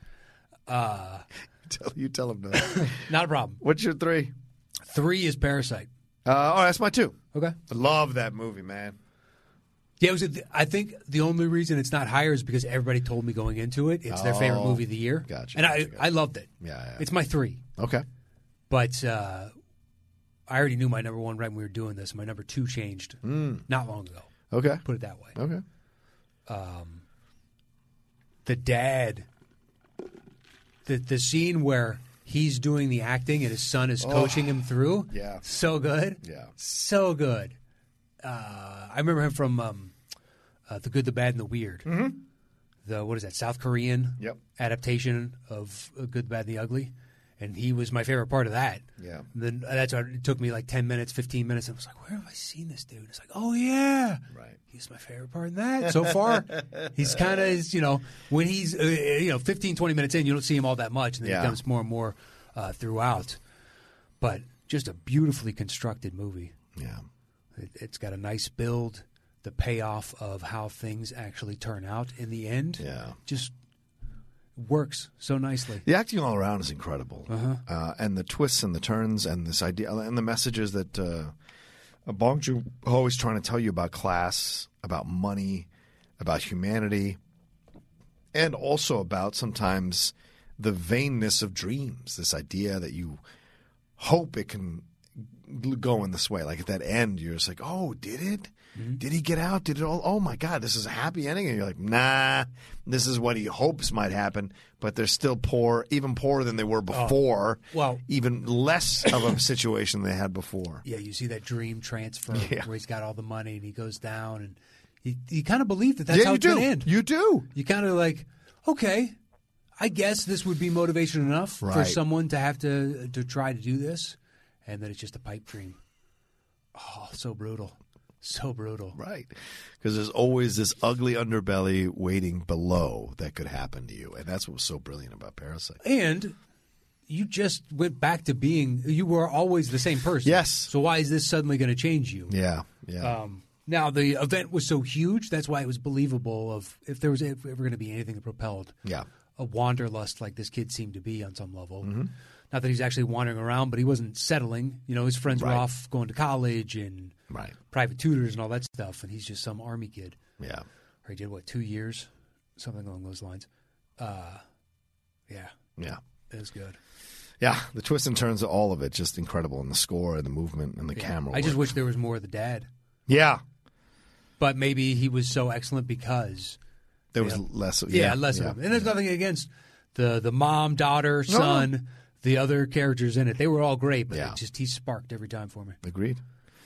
Uh, tell you tell them that. not a problem. What's your three? Three is Parasite. Uh, oh, that's my two. Okay. I love that movie, man. Yeah, it was. A, I think the only reason it's not higher is because everybody told me going into it it's their favorite Oh, movie of the year. gotcha, And I, gotcha, gotcha. I loved it. Yeah, yeah. It's my three. Okay. But uh, I already knew my number one right when we were doing this. My number two changed not long ago. Okay. Put it that way. Okay. The dad, the the scene where he's doing the acting and his son is coaching him through. Yeah. So good. Yeah. So good. Uh, I remember him from um, uh, The Good, the Bad, and the Weird. Mm-hmm. The what is that? South Korean Yep. adaptation of uh, Good, the Bad, and the Ugly, and he was my favorite part of that. Yeah. Then that's why it took me like ten minutes, fifteen minutes. I was like, where have I seen this dude? It's like, oh yeah, Right. He's my favorite part in that so far. He's kind of, you know, when he's, uh, you know, fifteen, twenty minutes in, you don't see him all that much, and then Yeah. he comes more and more uh, throughout. But just a beautifully constructed movie. Yeah. It, it's got a nice build. The payoff of how things actually turn out in the end Yeah. just works so nicely. The acting all around is incredible, Uh-huh. uh, and the twists and the turns and this idea and the messages that uh, Bong Joon Ho is trying to tell you about class, about money, about humanity, and also about sometimes the vainness of dreams. This idea that you hope it can go in this way, like at that end, you're just like, oh, did it? Mm-hmm. Did he get out? Did it all? Oh my God, this is a happy ending. And you're like, nah, this is what he hopes might happen, but they're still poor, even poorer than they were before. Oh, well- even less of a situation they had before. Yeah, you see that dream transfer Yeah. where he's got all the money and he goes down, and you, you kind of believe that that's yeah, how you it's going do. to end. You do. You kind of like, okay, I guess this would be motivation enough for Right. someone to have to to try to do this, and then it's just a pipe dream. Oh, so brutal. So brutal. Right. Because there's always this ugly underbelly waiting below that could happen to you. And that's what was so brilliant about Parasite. And you just went back to being, you were always the same person. Yes. So why is this suddenly going to change you? Yeah. Yeah. Um, now, the event was so huge, that's why it was believable of if there was ever going to be anything that propelled yeah. a wanderlust like this kid seemed to be on some level, Not that he's actually wandering around, but he wasn't settling. You know, his friends Right. were off going to college and Right. private tutors and all that stuff, and he's just some army kid. Yeah. Or he did, what, two years? Something along those lines. Uh, yeah, Yeah. it was good. Yeah. The twists and turns of all of it, just incredible. And the score and the movement and the Yeah. camera I just work. wish there was more of the dad. Yeah. But maybe he was so excellent because There was Yeah. less. yeah, Yeah, less yeah. of him. And there's nothing against the the mom, daughter, No, son, no. the other characters in it. They were all great, but Yeah. it just he sparked every time for me. Agreed.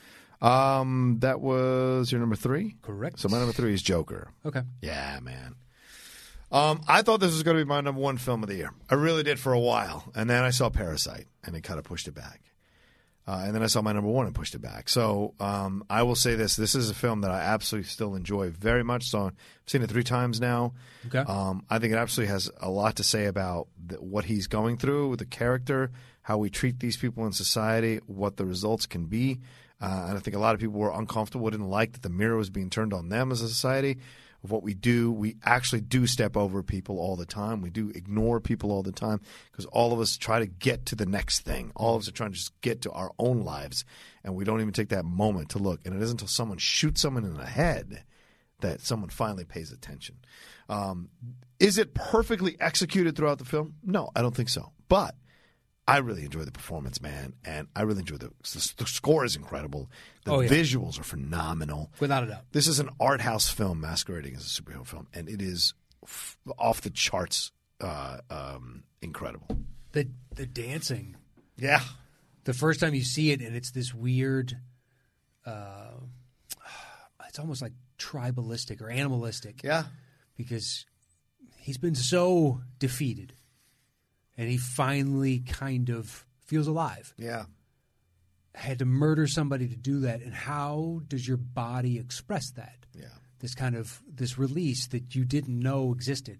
Um, that was your number three? Correct. So my number three is Joker. Okay. Yeah, man. Um, I thought this was going to be my number one film of the year. I really did for a while. And then I saw Parasite, and it kind of pushed it back. Uh, and then I saw my number one and pushed it back. So um, I will say this. This is a film that I absolutely still enjoy very much. So I've seen it three times now. Okay. Um, I think it absolutely has a lot to say about the, what he's going through, the character, how we treat these people in society, what the results can be. Uh, and I think a lot of people were uncomfortable, didn't like that the mirror was being turned on them as a society. Of what we do, we actually do step over people all the time. We do ignore people all the time because all of us try to get to the next thing. All of us are trying to just get to our own lives, and we don't even take that moment to look. And it isn't until someone shoots someone in the head that someone finally pays attention. Um, is it perfectly executed throughout the film? No, I don't think so. But I really enjoy the performance, man, and I really enjoy the, the, the score is incredible. The Oh, yeah. visuals are phenomenal. Without a doubt. This is an art house film masquerading as a superhero film, and it is f- off the charts uh, um, incredible. The the dancing. Yeah. The first time you see it, and it's this weird, uh, it's almost like tribalistic or animalistic. Yeah. Because he's been so defeated, and he finally kind of feels alive. Yeah. Had to murder somebody to do that, and how does your body express that? Yeah. This kind of this release that you didn't know existed,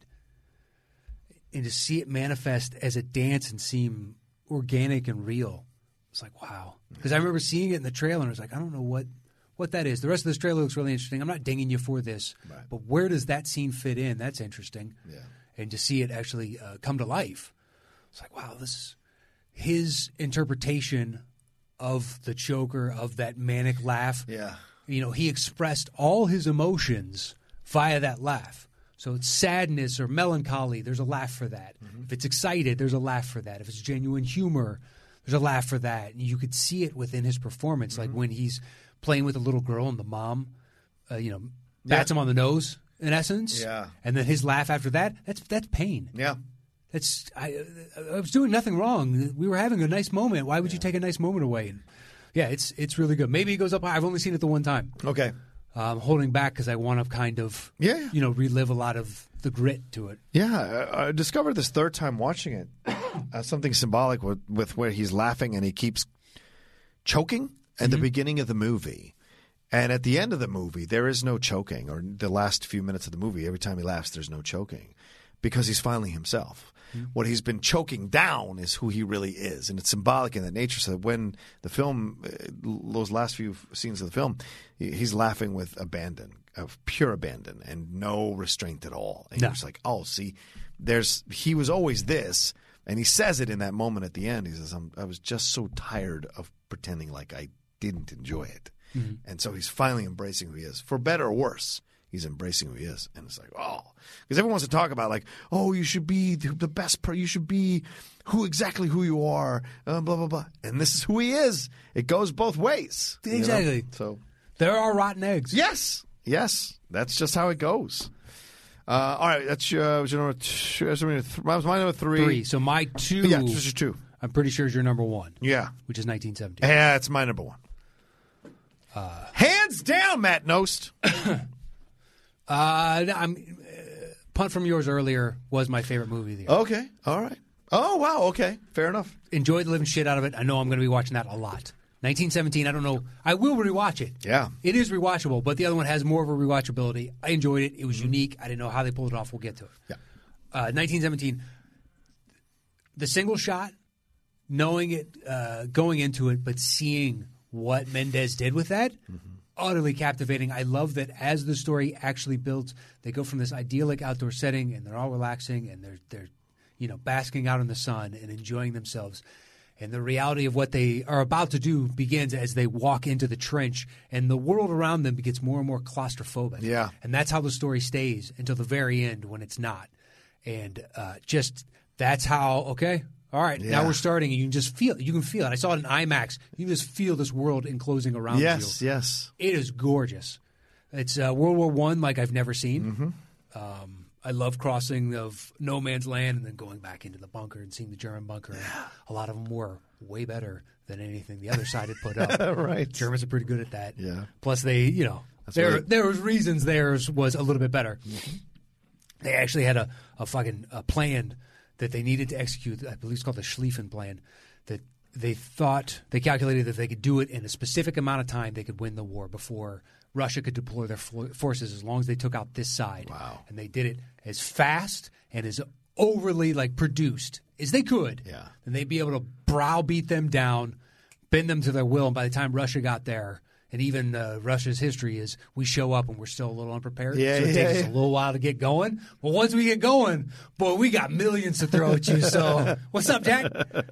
and to see it manifest as a dance and seem organic and real, it's like wow. Because I remember seeing it in the trailer, and I was like, I don't know what what that is. The rest of this trailer looks really interesting. I'm not dinging you for this, Right. but where does that scene fit in? That's interesting. Yeah. And to see it actually uh, come to life, it's like wow. This is his interpretation of the Joker, of that manic laugh. Yeah. You know, he expressed all his emotions via that laugh. So it's sadness or melancholy, there's a laugh for that. Mm-hmm. If it's excited, there's a laugh for that. If it's genuine humor, there's a laugh for that. And you could see it within his performance, Mm-hmm. like when he's playing with a little girl and the mom, uh, you know, bats him on the nose, in essence. Yeah. And then his laugh after that, that's that's pain. Yeah. That's I, I was doing nothing wrong. We were having a nice moment. Why would you take a nice moment away? And yeah, it's it's really good. Maybe it goes up high. I've only seen it the one time. Okay. I'm holding back because I want to kind of Yeah. you know relive a lot of the grit to it. Yeah, I, I discovered this third time watching it uh, something symbolic with, with where he's laughing and he keeps choking at the beginning of the movie. And at the end of the movie, there is no choking, or the last few minutes of the movie, every time he laughs, there's no choking because he's finally himself. What he's been choking down is who he really is. And it's symbolic in that nature. So that when the film, uh, those last few scenes of the film, he- he's laughing with abandon, of pure abandon and no restraint at all. And No. you're just like, oh, see, there's he was always this. And he says it in that moment at the end. He says, I'm, I was just so tired of pretending like I didn't enjoy it. And so he's finally embracing who he is. For better or worse, he's embracing who he is. And it's like, oh. Because everyone wants to talk about like, oh, you should be the the best per You should be who exactly who you are, uh, blah, blah, blah. And this is who he is. It goes both ways. you know? Exactly. So, There are rotten eggs. yes. Yes. That's just how it goes. Uh, all right. That's your, was your number two. That's your th- that was my number three. Three. So my two. Yeah, this is two. I'm pretty sure is your number one. Yeah. Which is nineteen seventeen. Yeah, it's my number one. Uh, Hands down, Matt Nost. Uh, I'm uh, Punt from Yours earlier was my favorite movie of the year. Okay. All right. Oh, wow. Okay. Fair enough. Enjoyed the living shit out of it. I know I'm going to be watching that a lot. nineteen seventeen. I don't know. I will rewatch it. Yeah. It is rewatchable, but the other one has more of a rewatchability. I enjoyed it. It was unique. I didn't know how they pulled it off. We'll get to it. Yeah. Uh, nineteen seventeen. The single shot, knowing it, uh, going into it, but seeing what Mendez did with that, utterly captivating. I love that as the story actually builds, they go from this idyllic outdoor setting, and they're all relaxing, and they're they're you know, basking out in the sun and enjoying themselves. And the reality of what they are about to do begins as they walk into the trench, and the world around them gets more and more claustrophobic. Yeah. And that's how the story stays until the very end when it's not. And uh, just that's how, okay, all right, Yeah. now we're starting, and you can just feel it. You can feel it. I saw it in IMAX. You can just feel this world enclosing around Yes, you. yes. It is gorgeous. It's uh, World War One like I've never seen. Mm-hmm. Um, I love crossing of no man's land and then going back into the bunker and seeing the German bunker. And a lot of them were way better than anything the other side had put up. Right. Germans are pretty good at that. Yeah. Plus, they, you know, That's there right. there was reasons theirs was a little bit better. Mm-hmm. They actually had a, a fucking a plan that they needed to execute. I believe it's called the Schlieffen Plan. That they thought they calculated that if they could do it in a specific amount of time, they could win the war before Russia could deploy their fo- forces, as long as they took out this side. Wow. And they did it as fast and as overly like produced as they could. Yeah. And they'd be able to browbeat them down, bend them to their will. And by the time Russia got there, and even uh, Russia's history is we show up and we're still a little unprepared. Yeah, so it yeah, takes yeah. us a little while to get going. But once we get going, boy, we got millions to throw at you. So what's up, Jack?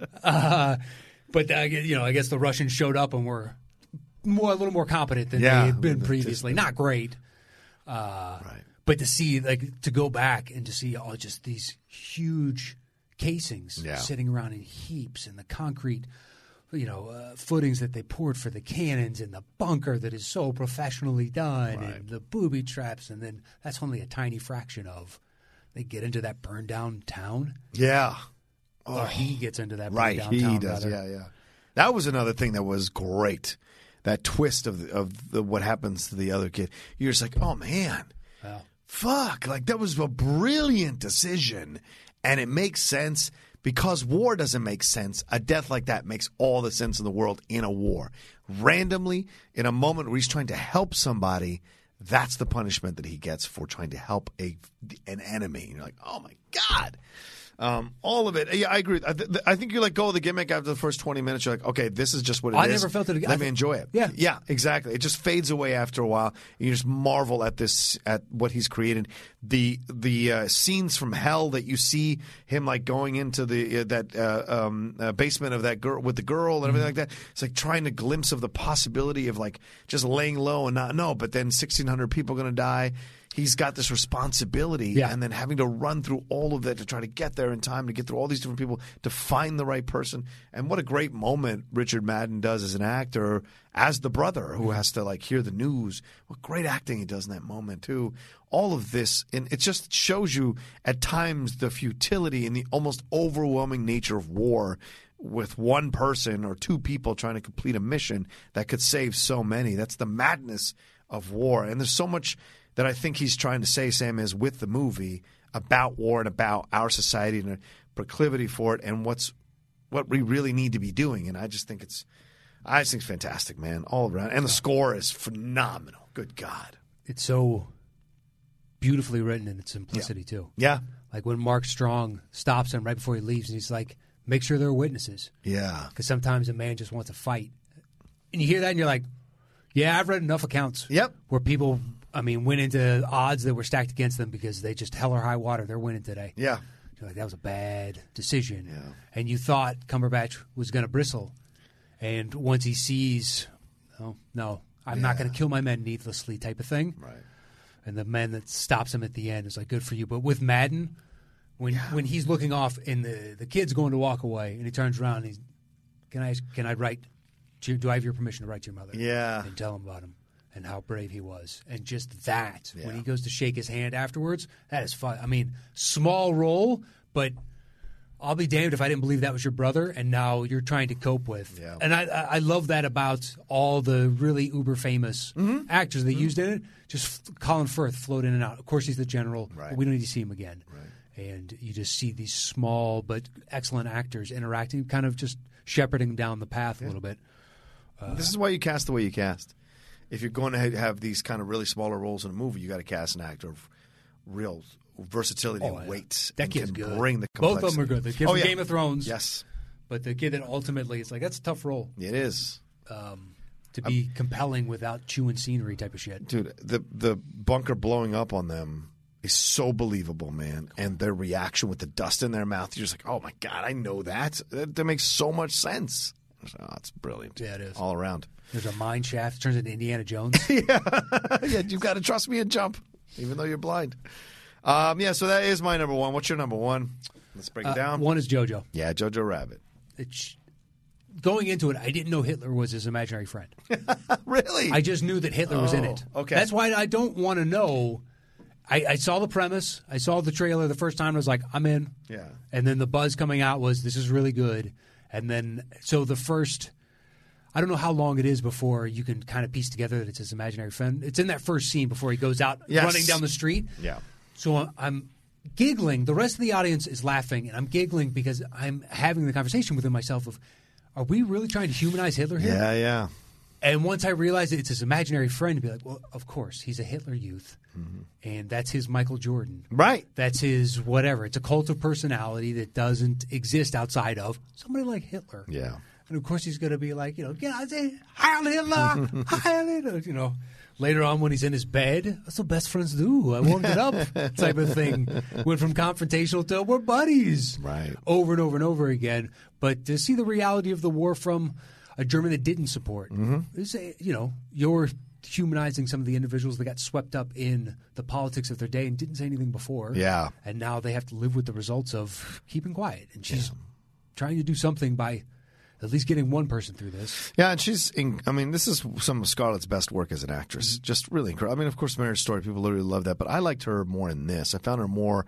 Uh, but, uh, you know, I guess the Russians showed up and were more a little more competent than Yeah. they had been previously. Not great. Uh, Right. But to see, like, to go back and to see all just these huge casings Yeah. sitting around in heaps and the concrete, you know, uh, footings that they poured for the cannons and the bunker that is so professionally done Right. and the booby traps. And then that's only a tiny fraction of. They get into that burned down town. Yeah. Or he gets into that burned Right, down he town. does. rather. Yeah, yeah. That was another thing that was great. That twist of the, of the, what happens to the other kid. You're just like, oh man, Wow. fuck! Like that was a brilliant decision, and it makes sense because war doesn't make sense. A death like that makes all the sense in the world in a war. Randomly, in a moment where he's trying to help somebody, that's the punishment that he gets for trying to help a an enemy. And you're like, oh my god. Um, all of it. Yeah, I agree. I, th- I think you let go of the gimmick after the first twenty minutes. You're like, okay, this is just what it I is. never felt it- Let I me th- enjoy it. Yeah. Yeah, exactly. It just fades away after a while. You just marvel at this, at what he's created. The the uh, scenes from hell that you see him like going into the uh, that uh, um, uh, basement of that girl with the girl and everything Mm-hmm. like that. It's like trying to glimpse of the possibility of like just laying low and not know. But then sixteen hundred people are going to die. He's got this responsibility, Yeah. and then having to run through all of that to try to get there in time, to get through all these different people, to find the right person. And what a great moment Richard Madden does as an actor, as the brother who has to like hear the news. What great acting he does in that moment too. All of this, and it just shows you at times the futility and the almost overwhelming nature of war, with one person or two people trying to complete a mission that could save so many. That's the madness of war. And there's so much that I think he's trying to say, Sam, is with the movie about war and about our society and a proclivity for it and what's what we really need to be doing. And I just think it's I just think it's fantastic, man, all around. And the score is phenomenal. Good God. It's so beautifully written in its simplicity, too. Yeah. Like when Mark Strong stops him right before he leaves, and he's like, make sure there are witnesses. Yeah. Because sometimes a man just wants to fight. And you hear that, and you're like, yeah, I've read enough accounts Yep. where people, I mean, went into odds that were stacked against them because they just hell or high water, they're winning today. Yeah. You're like, that was a bad decision. Yeah. And you thought Cumberbatch was going to bristle. And once he sees, oh, no, I'm not Yeah. going to kill my men needlessly type of thing. Right. And the man that stops him at the end is like, good for you. But with Madden, when when he's looking off and the, the kid's going to walk away and he turns around and he's, can I, can I write, to, do I have your permission to write to your mother? Yeah. And tell him about him and how brave he was. And just that, Yeah. when he goes to shake his hand afterwards, that is fun. I mean, small role, but I'll be damned if I didn't believe that was your brother, and now you're trying to cope with. Yeah. And I, I I love that about all the really uber famous Mm-hmm. actors they used in it. Just f- Colin Firth float in and out. Of course, he's the general, Right. but we don't need to see him again. Right. And you just see these small but excellent actors interacting, kind of just shepherding down the path a little bit. This is why you cast the way you cast. If you're going to ha- have these kind of really smaller roles in a movie, you got to cast an actor of real versatility Oh, and yeah. weight. That and kid's can good. bring the Both of complexity. them are good. The kid Oh, from yeah. Game of Thrones, Yes, but the kid that ultimately, it's like, that's a tough role it is. um, to be compelling without chewing scenery type of shit. Dude, the the bunker blowing up on them is so believable, man. And their reaction with the dust in their mouth, you're just like, oh, my God, I know that. That, that makes so much sense. Oh, it's brilliant. Yeah, it is. All around. There's a mine shaft. It turns into Indiana Jones. yeah. yeah, you've got to trust me and jump, even though you're blind. Um, yeah, so that is my number one. What's your number one? Let's break Uh, it down. one is JoJo. Yeah, Jojo Rabbit. It's, going into it, I didn't know Hitler was his imaginary friend. Really? I just knew that Hitler was in it. Oh, okay. That's why I don't want to know. I, I saw the premise. I saw the trailer the first time. And I was like, I'm in. Yeah. And then the buzz coming out was, this is really good. And then, so the first, I don't know how long it is before you can kind of piece together that it's his imaginary friend. It's in that first scene before he goes out Yes. running down the street. Yeah. So I'm giggling. The rest of the audience is laughing, and I'm giggling because I'm having the conversation within myself of, are we really trying to humanize Hitler here? Yeah, yeah. And once I realized that it's his imaginary friend, to be like, well, of course, he's a Hitler youth, mm-hmm. and that's his Michael Jordan. Right. That's his whatever. It's a cult of personality that doesn't exist outside of somebody like Hitler. Yeah. And of course, he's going to be like, you know, yeah, I say, Heil Hitler, Heil Hitler, you know. Later on, when he's in his bed, that's what best friends do. I won't get up, type of thing. Went from confrontational to we're buddies, right? Over and over and over again. But to see the reality of the war from a German that didn't support, mm-hmm. is, you know, you're humanizing some of the individuals that got swept up in the politics of their day and didn't say anything before. Yeah, and now they have to live with the results of keeping quiet. And she's yeah. trying to do something by at least getting one person through this. Yeah, and she's, in, I mean, this is some of Scarlett's best work as an actress. Just really incredible. I mean, of course, Marriage Story, people literally love that, but I liked her more in this. I found her more,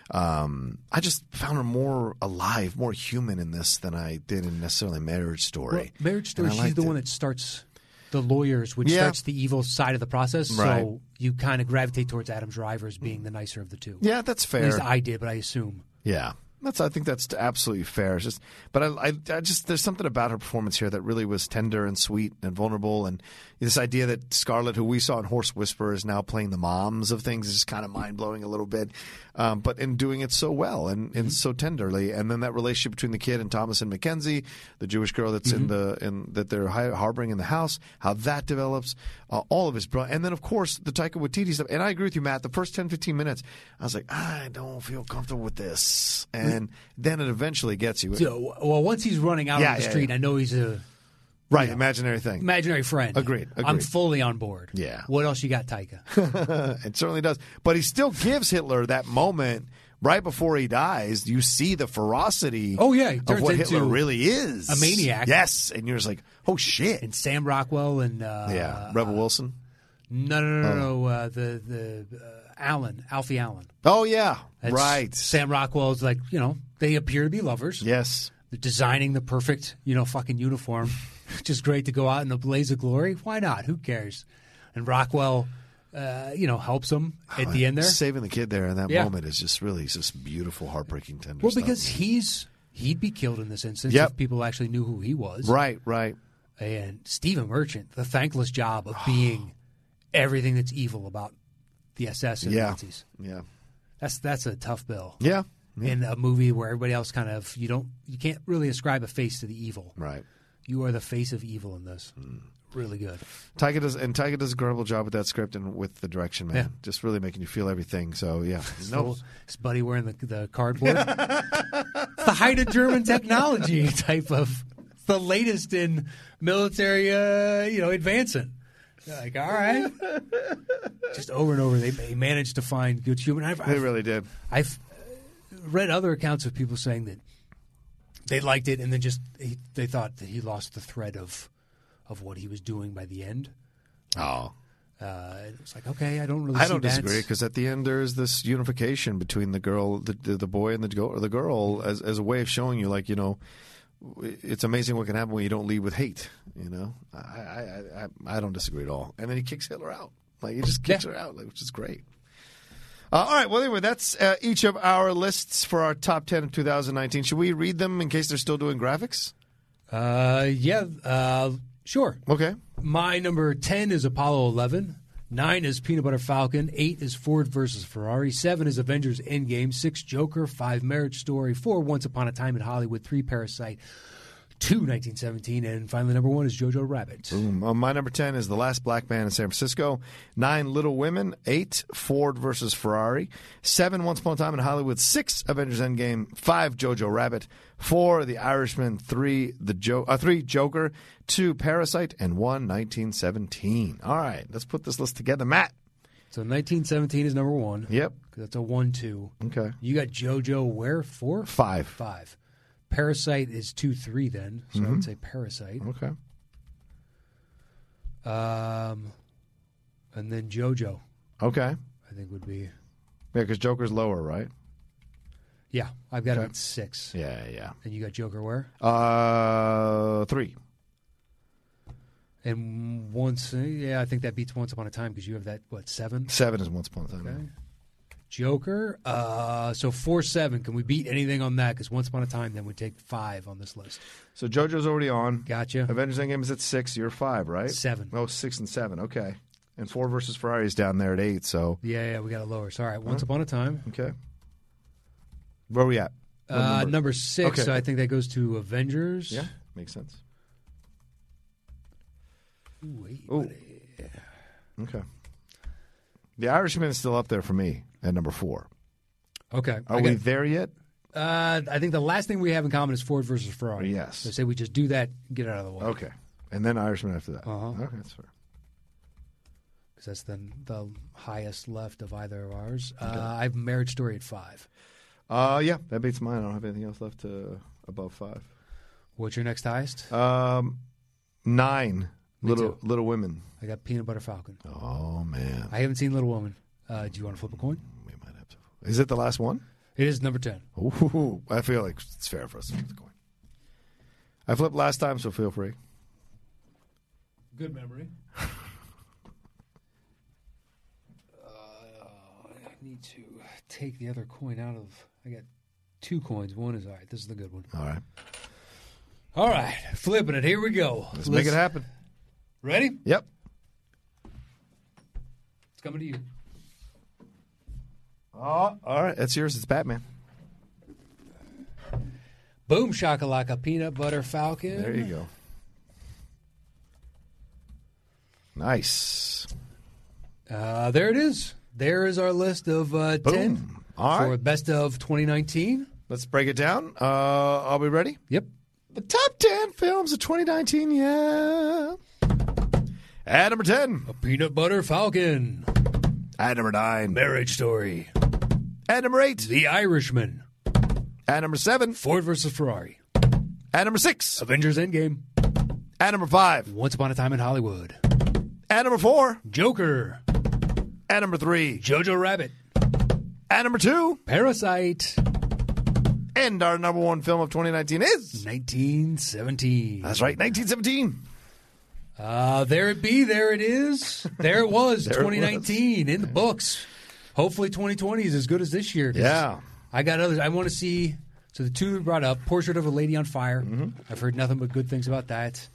um, I just found her more alive, more human in this than I did in necessarily Marriage Story. Well, Marriage Story, she's the it. one that starts the lawyers, which yeah. starts the evil side of the process. Right. So you kind of gravitate towards Adam Driver as being the nicer of the two. Yeah, that's fair. At least I did, but I assume. Yeah. That's. I think that's absolutely fair. It's just, but I, I, I just there's something about her performance here that really was tender and sweet and vulnerable, and this idea that Scarlett, who we saw in Horse Whisperer, is now playing the moms of things is just kind of mind blowing a little bit, um, but in doing it so well and, and so tenderly, and then that relationship between the kid and Thomas and Mackenzie, the Jewish girl that's mm-hmm. in the in that they're harboring in the house, how that develops, uh, all of his bro, and then of course the Taika Waititi stuff. And I agree with you, Matt. The first ten, fifteen minutes, I was like, I don't feel comfortable with this, and then it eventually gets you. So, well, once he's running out yeah, on the yeah, street, yeah. I know he's a right you know, imaginary thing, imaginary friend. Agreed, agreed. I'm fully on board. Yeah. What else you got, Taika? It certainly does. But he still gives Hitler that moment right before he dies. You see the ferocity. Oh yeah, he of turns what into Hitler really is, a maniac. Yes, and you're just like, oh shit. And Sam Rockwell and uh, yeah, Rebel Wilson. No, no, no, no, no. Uh, the the uh, Allen, Alfie Allen. Oh yeah, That's, right. Sam Rockwell's like, you know, they appear to be lovers. Yes. They're designing the perfect, you know, fucking uniform. Just great to go out in a blaze of glory. Why not? Who cares? And Rockwell, uh, you know, helps him at oh, the end there. Saving the kid there in that yeah. moment is just really just beautiful, heartbreaking, tender Well, stuff. because he's he'd be killed in this instance yep. if people actually knew who he was. Right, right. And Stephen Merchant, the thankless job of being everything that's evil about the S S and yeah. the Nazis. Yeah. That's that's a tough bill. Yeah. yeah. In a movie where everybody else kind of you don't you can't really ascribe a face to the evil. Right. You are the face of evil in this. Mm. Really good. Taika does, and Taika does a incredible job with that script and with the direction, man. Yeah. Just really making you feel everything. So yeah, no, his buddy wearing the the cardboard. It's the height of German technology type of the latest in military, uh, you know, advancing. Like, all right, just over and over, they, they managed to find good human. I've, they I've, really did. I've read other accounts of people saying that they liked it, and then just he, they thought that he lost the thread of of what he was doing by the end. Oh, uh, it was like, okay, I don't really. I see don't that. disagree because at the end there is this unification between the girl, the the, the boy, and the girl, or the girl as as a way of showing you, like, you know, it's amazing what can happen when you don't lead with hate. You know, I I I, I don't disagree at all. And then he kicks Hitler out, like he just kicks yeah. her out, like, which is great. Uh, all right. Well, anyway, that's uh, each of our lists for our top ten of two thousand nineteen. Should we read them in case they're still doing graphics? Uh, yeah, uh, sure. Okay. My number ten is Apollo eleven. Nine is Peanut Butter Falcon. Eight is Ford versus Ferrari. Seven is Avengers Endgame. Six, Joker. Five, Marriage Story. Four, Once Upon a Time in Hollywood. Three, Parasite. two, nineteen seventeen. And finally, number one is Jojo Rabbit. Boom. Uh, my number ten is The Last Black Man in San Francisco. Nine, Little Women. Eight, Ford versus Ferrari. Seven, Once Upon a Time in Hollywood. Six, Avengers Endgame. Five, Jojo Rabbit. Four, The Irishman. Three, the jo- uh, three Joker. Two, Parasite. And one, nineteen seventeen. All right, let's put this list together. Matt. So nineteen seventeen is number one. Yep. That's a one two. Okay. You got JoJo where? Four? Five. Five. Parasite is two three then. So Mm-hmm. I would say Parasite. Okay. Um, and then JoJo, Okay. I think would be. Yeah, because Joker's lower, right? Yeah, I've got Okay. it at six. Yeah, yeah. And you got Joker where? Uh, three. And once, yeah, I think that beats Once Upon a Time because you have that, what, seven? Seven is Once Upon a Time. Okay. Joker, uh, so four seven. Can we beat anything on that? Because Once Upon a Time then would take five on this list. So JoJo's already on. Gotcha. Avengers Endgame is at six. You're five, right? Seven. Oh, six and seven. Okay. And Ford versus Ferrari is down there at eight. So Yeah, yeah, we got it lower. So, all right, Once Upon a Time. okay. Where are we at? What Uh, number? number six, Okay. so I think that goes to Avengers. Yeah, makes sense. Ooh, wait, Ooh. buddy. Okay. The Irishman is still up there for me at number four. Okay. Are I we got- there yet? Uh, I think the last thing we have in common is Ford versus Ferrari. Yes. So say we just do that, get it out of the way. Okay. And then Irishman after that. Uh-huh. Okay, that's fair. Because that's the, the highest left of either of ours. Uh, I have Marriage Story at five. Uh, yeah, that beats mine. I don't have anything else left to above five. What's your next highest? Um, nine. Me Little too. Little Women. I got Peanut Butter Falcon. Oh man, I haven't seen Little Woman. Uh, do you want to flip a coin? we might have to. Is it the last one? It is number ten. Ooh, I feel like it's fair for us to flip the coin. I flipped last time, so feel free. Good memory. uh, I need to take the other coin out of. I got two coins. One is all right. This is the good one. All right, All right, flipping it. Here we go. let's make it happen. Ready? Yep. It's coming to you. Oh, all right, that's yours. It's Batman. Boom shakalaka Peanut Butter Falcon. There you go. Nice. Uh, there it is. There is our list of uh, ten Boom. All for right. best of twenty nineteen. Let's break it down. Uh, are we ready? Yep. The top ten films of twenty nineteen, yeah. At number ten. A Peanut Butter Falcon. At number nine. Marriage Story. At number eight. The Irishman. At number seven. Ford versus Ferrari. At number six. Avengers Endgame. At number five. Once Upon a Time in Hollywood. At number four. Joker. At number three. Jojo Rabbit. At number two. Parasite. And our number one film of twenty nineteen is. nineteen seventeen. That's right, nineteen seventeen. Uh, there it be. There it is. There it was. There it twenty nineteen in the books. Hopefully twenty twenty is as good as this year. 'cause Yeah. I got others. I want to see. So the two we brought up, Portrait of a Lady on Fire. Mm-hmm. I've heard nothing but good things about that.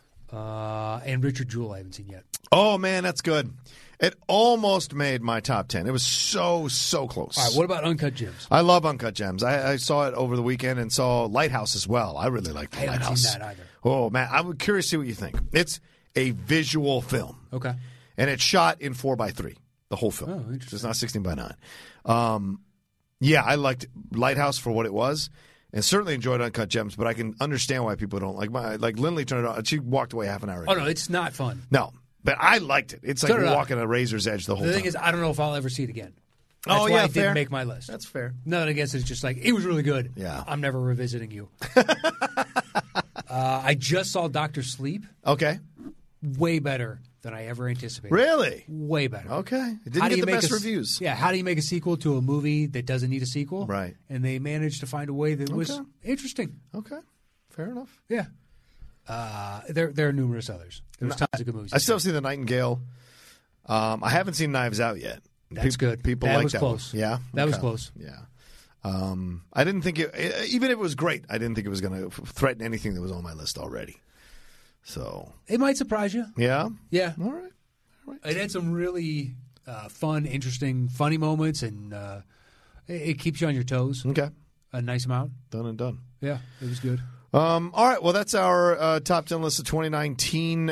Uh, and Richard Jewell I haven't seen yet. Oh, man, that's good. It almost made my top ten. It was so, so close. All right, what about Uncut Gems? I love Uncut Gems. I, I saw it over the weekend and saw Lighthouse as well. I really like I haven't Lighthouse. seen that either. Oh, man, I'm curious to see what you think. It's a visual film. Okay. And it's shot in four by three, the whole film. Oh, interesting. It's not sixteen by nine. Um, yeah, I liked Lighthouse for what it was, and certainly enjoyed Uncut Gems. But I can understand why people don't like. My like Lindley turned it on. She walked away half an hour. Oh ago. no, it's not fun. no, but I liked it. It's like So did I. walking a razor's edge the whole The time. thing is, I don't know if I'll ever see it again. That's Oh, why yeah, it fair. didn't make my list. That's fair. Nothing against it. It's just like, it was really good. Yeah. I'm never revisiting you. uh, I just saw Doctor Sleep. Okay, Way better than I ever anticipated. really? Way better. Okay, it How didn't do get you the make best a s- reviews. Yeah, how do you make a sequel to a movie that doesn't need a sequel? Right. And they managed to find a way that was Okay. interesting. Okay, fair enough. Yeah. Uh, there, there are numerous others. There's tons of good movies. I still have seen The Nightingale. Um, I haven't seen Knives Out yet. That's Pe- good. People That like was that close. one. Yeah, That was Okay. close. Yeah. Um, I didn't think it, even if it was great, I didn't think it was going to threaten anything that was on my list already. So, It might surprise you. yeah. Yeah. All right. It had some really uh, fun, interesting, funny moments, and uh, it, it keeps you on your toes Okay. a nice amount. Done and done. Yeah, it was good. Um, all right, well, that's our uh, top ten list of twenty nineteen.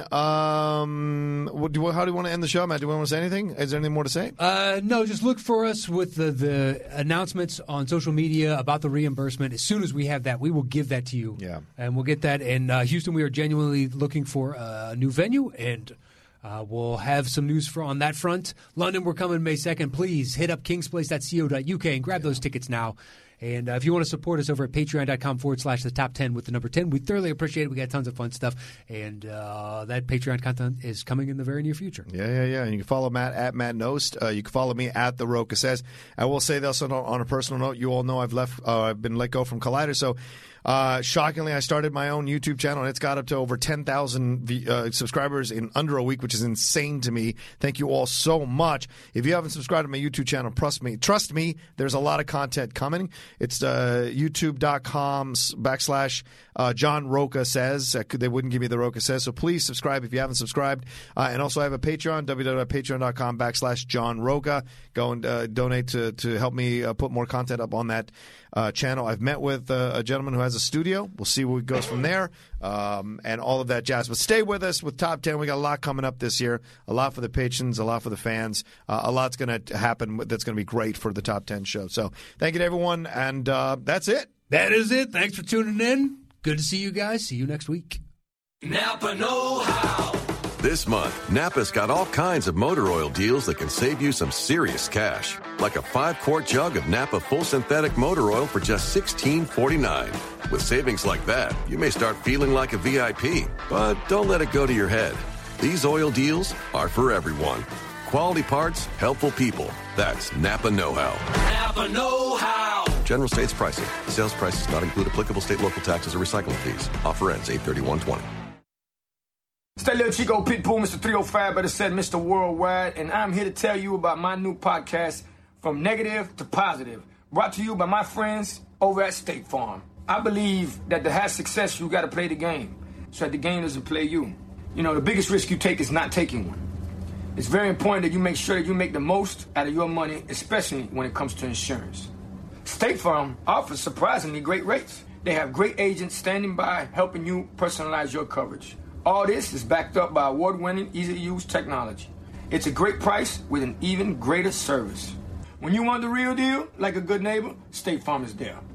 Um, what, do, how do you want to end the show, Matt? Do we want to say anything? Is there anything more to say? Uh, no, just look for us with the, the announcements on social media about the reimbursement. As soon as we have that, we will give that to you. Yeah. And we'll get that. In uh, Houston, we are genuinely looking for a new venue, and uh, we'll have some news for on that front. London, we're coming May second. Please hit up kingsplace dot co dot uk and grab those tickets now. And uh, if you want to support us over at patreon.com forward slash the top 10 with the number ten, we thoroughly appreciate it. We got tons of fun stuff. And uh, that Patreon content is coming in the very near future. Yeah, yeah, yeah. And you can follow Matt at Matt Nost. Uh, you can follow me at The Rocha Says. I will say this on, on a personal note. You all know I've left. Uh, I've been let go from Collider. So uh, shockingly, I started my own YouTube channel, and it's got up to over ten thousand uh, subscribers in under a week, which is insane to me. Thank you all so much. If you haven't subscribed to my YouTube channel, trust me, trust me, there's a lot of content coming. It's uh, youtube.com backslash uh, John Rocha Says. Uh, they wouldn't give me the Rocha Says, so please subscribe if you haven't subscribed. Uh, and also I have a Patreon, www.patreon.com backslash John Rocha. Go and uh, donate to, to help me uh, put more content up on that uh, channel. I've met with uh, a gentleman who has a studio. We'll see where it goes from there, um, and all of that jazz. But stay with us with Top ten. We got a lot coming up this year, a lot for the patrons, a lot for the fans. Uh, a lot's going to happen that's going to be great for the Top ten show. So thank you to everyone, and uh, that's it. That is it. Thanks for tuning in. Good to see you guys. See you next week. Napa know-how. This month, Napa's got all kinds of motor oil deals that can save you some serious cash. Like a five-quart jug of Napa full synthetic motor oil for just sixteen forty-nine. With savings like that, you may start feeling like a V I P. But don't let it go to your head. These oil deals are for everyone. Quality parts, helpful people. That's Napa know-how. Napa know-how. General States pricing. Sales prices not include applicable state, local taxes, or recycling fees. Offer ends eight thirty-one twenty. It's that little Chico Pitbull, Mister three oh five, better said Mister Worldwide, and I'm here to tell you about my new podcast, From Negative to Positive, brought to you by my friends over at State Farm. I believe that to have success, you got to play the game, so that the game doesn't play you. You know, the biggest risk you take is not taking one. It's very important that you make sure that you make the most out of your money, especially when it comes to insurance. State Farm offers surprisingly great rates. They have great agents standing by helping you personalize your coverage. All this is backed up by award-winning, easy-to-use technology. It's a great price with an even greater service. When you want the real deal, like a good neighbor, State Farm is there.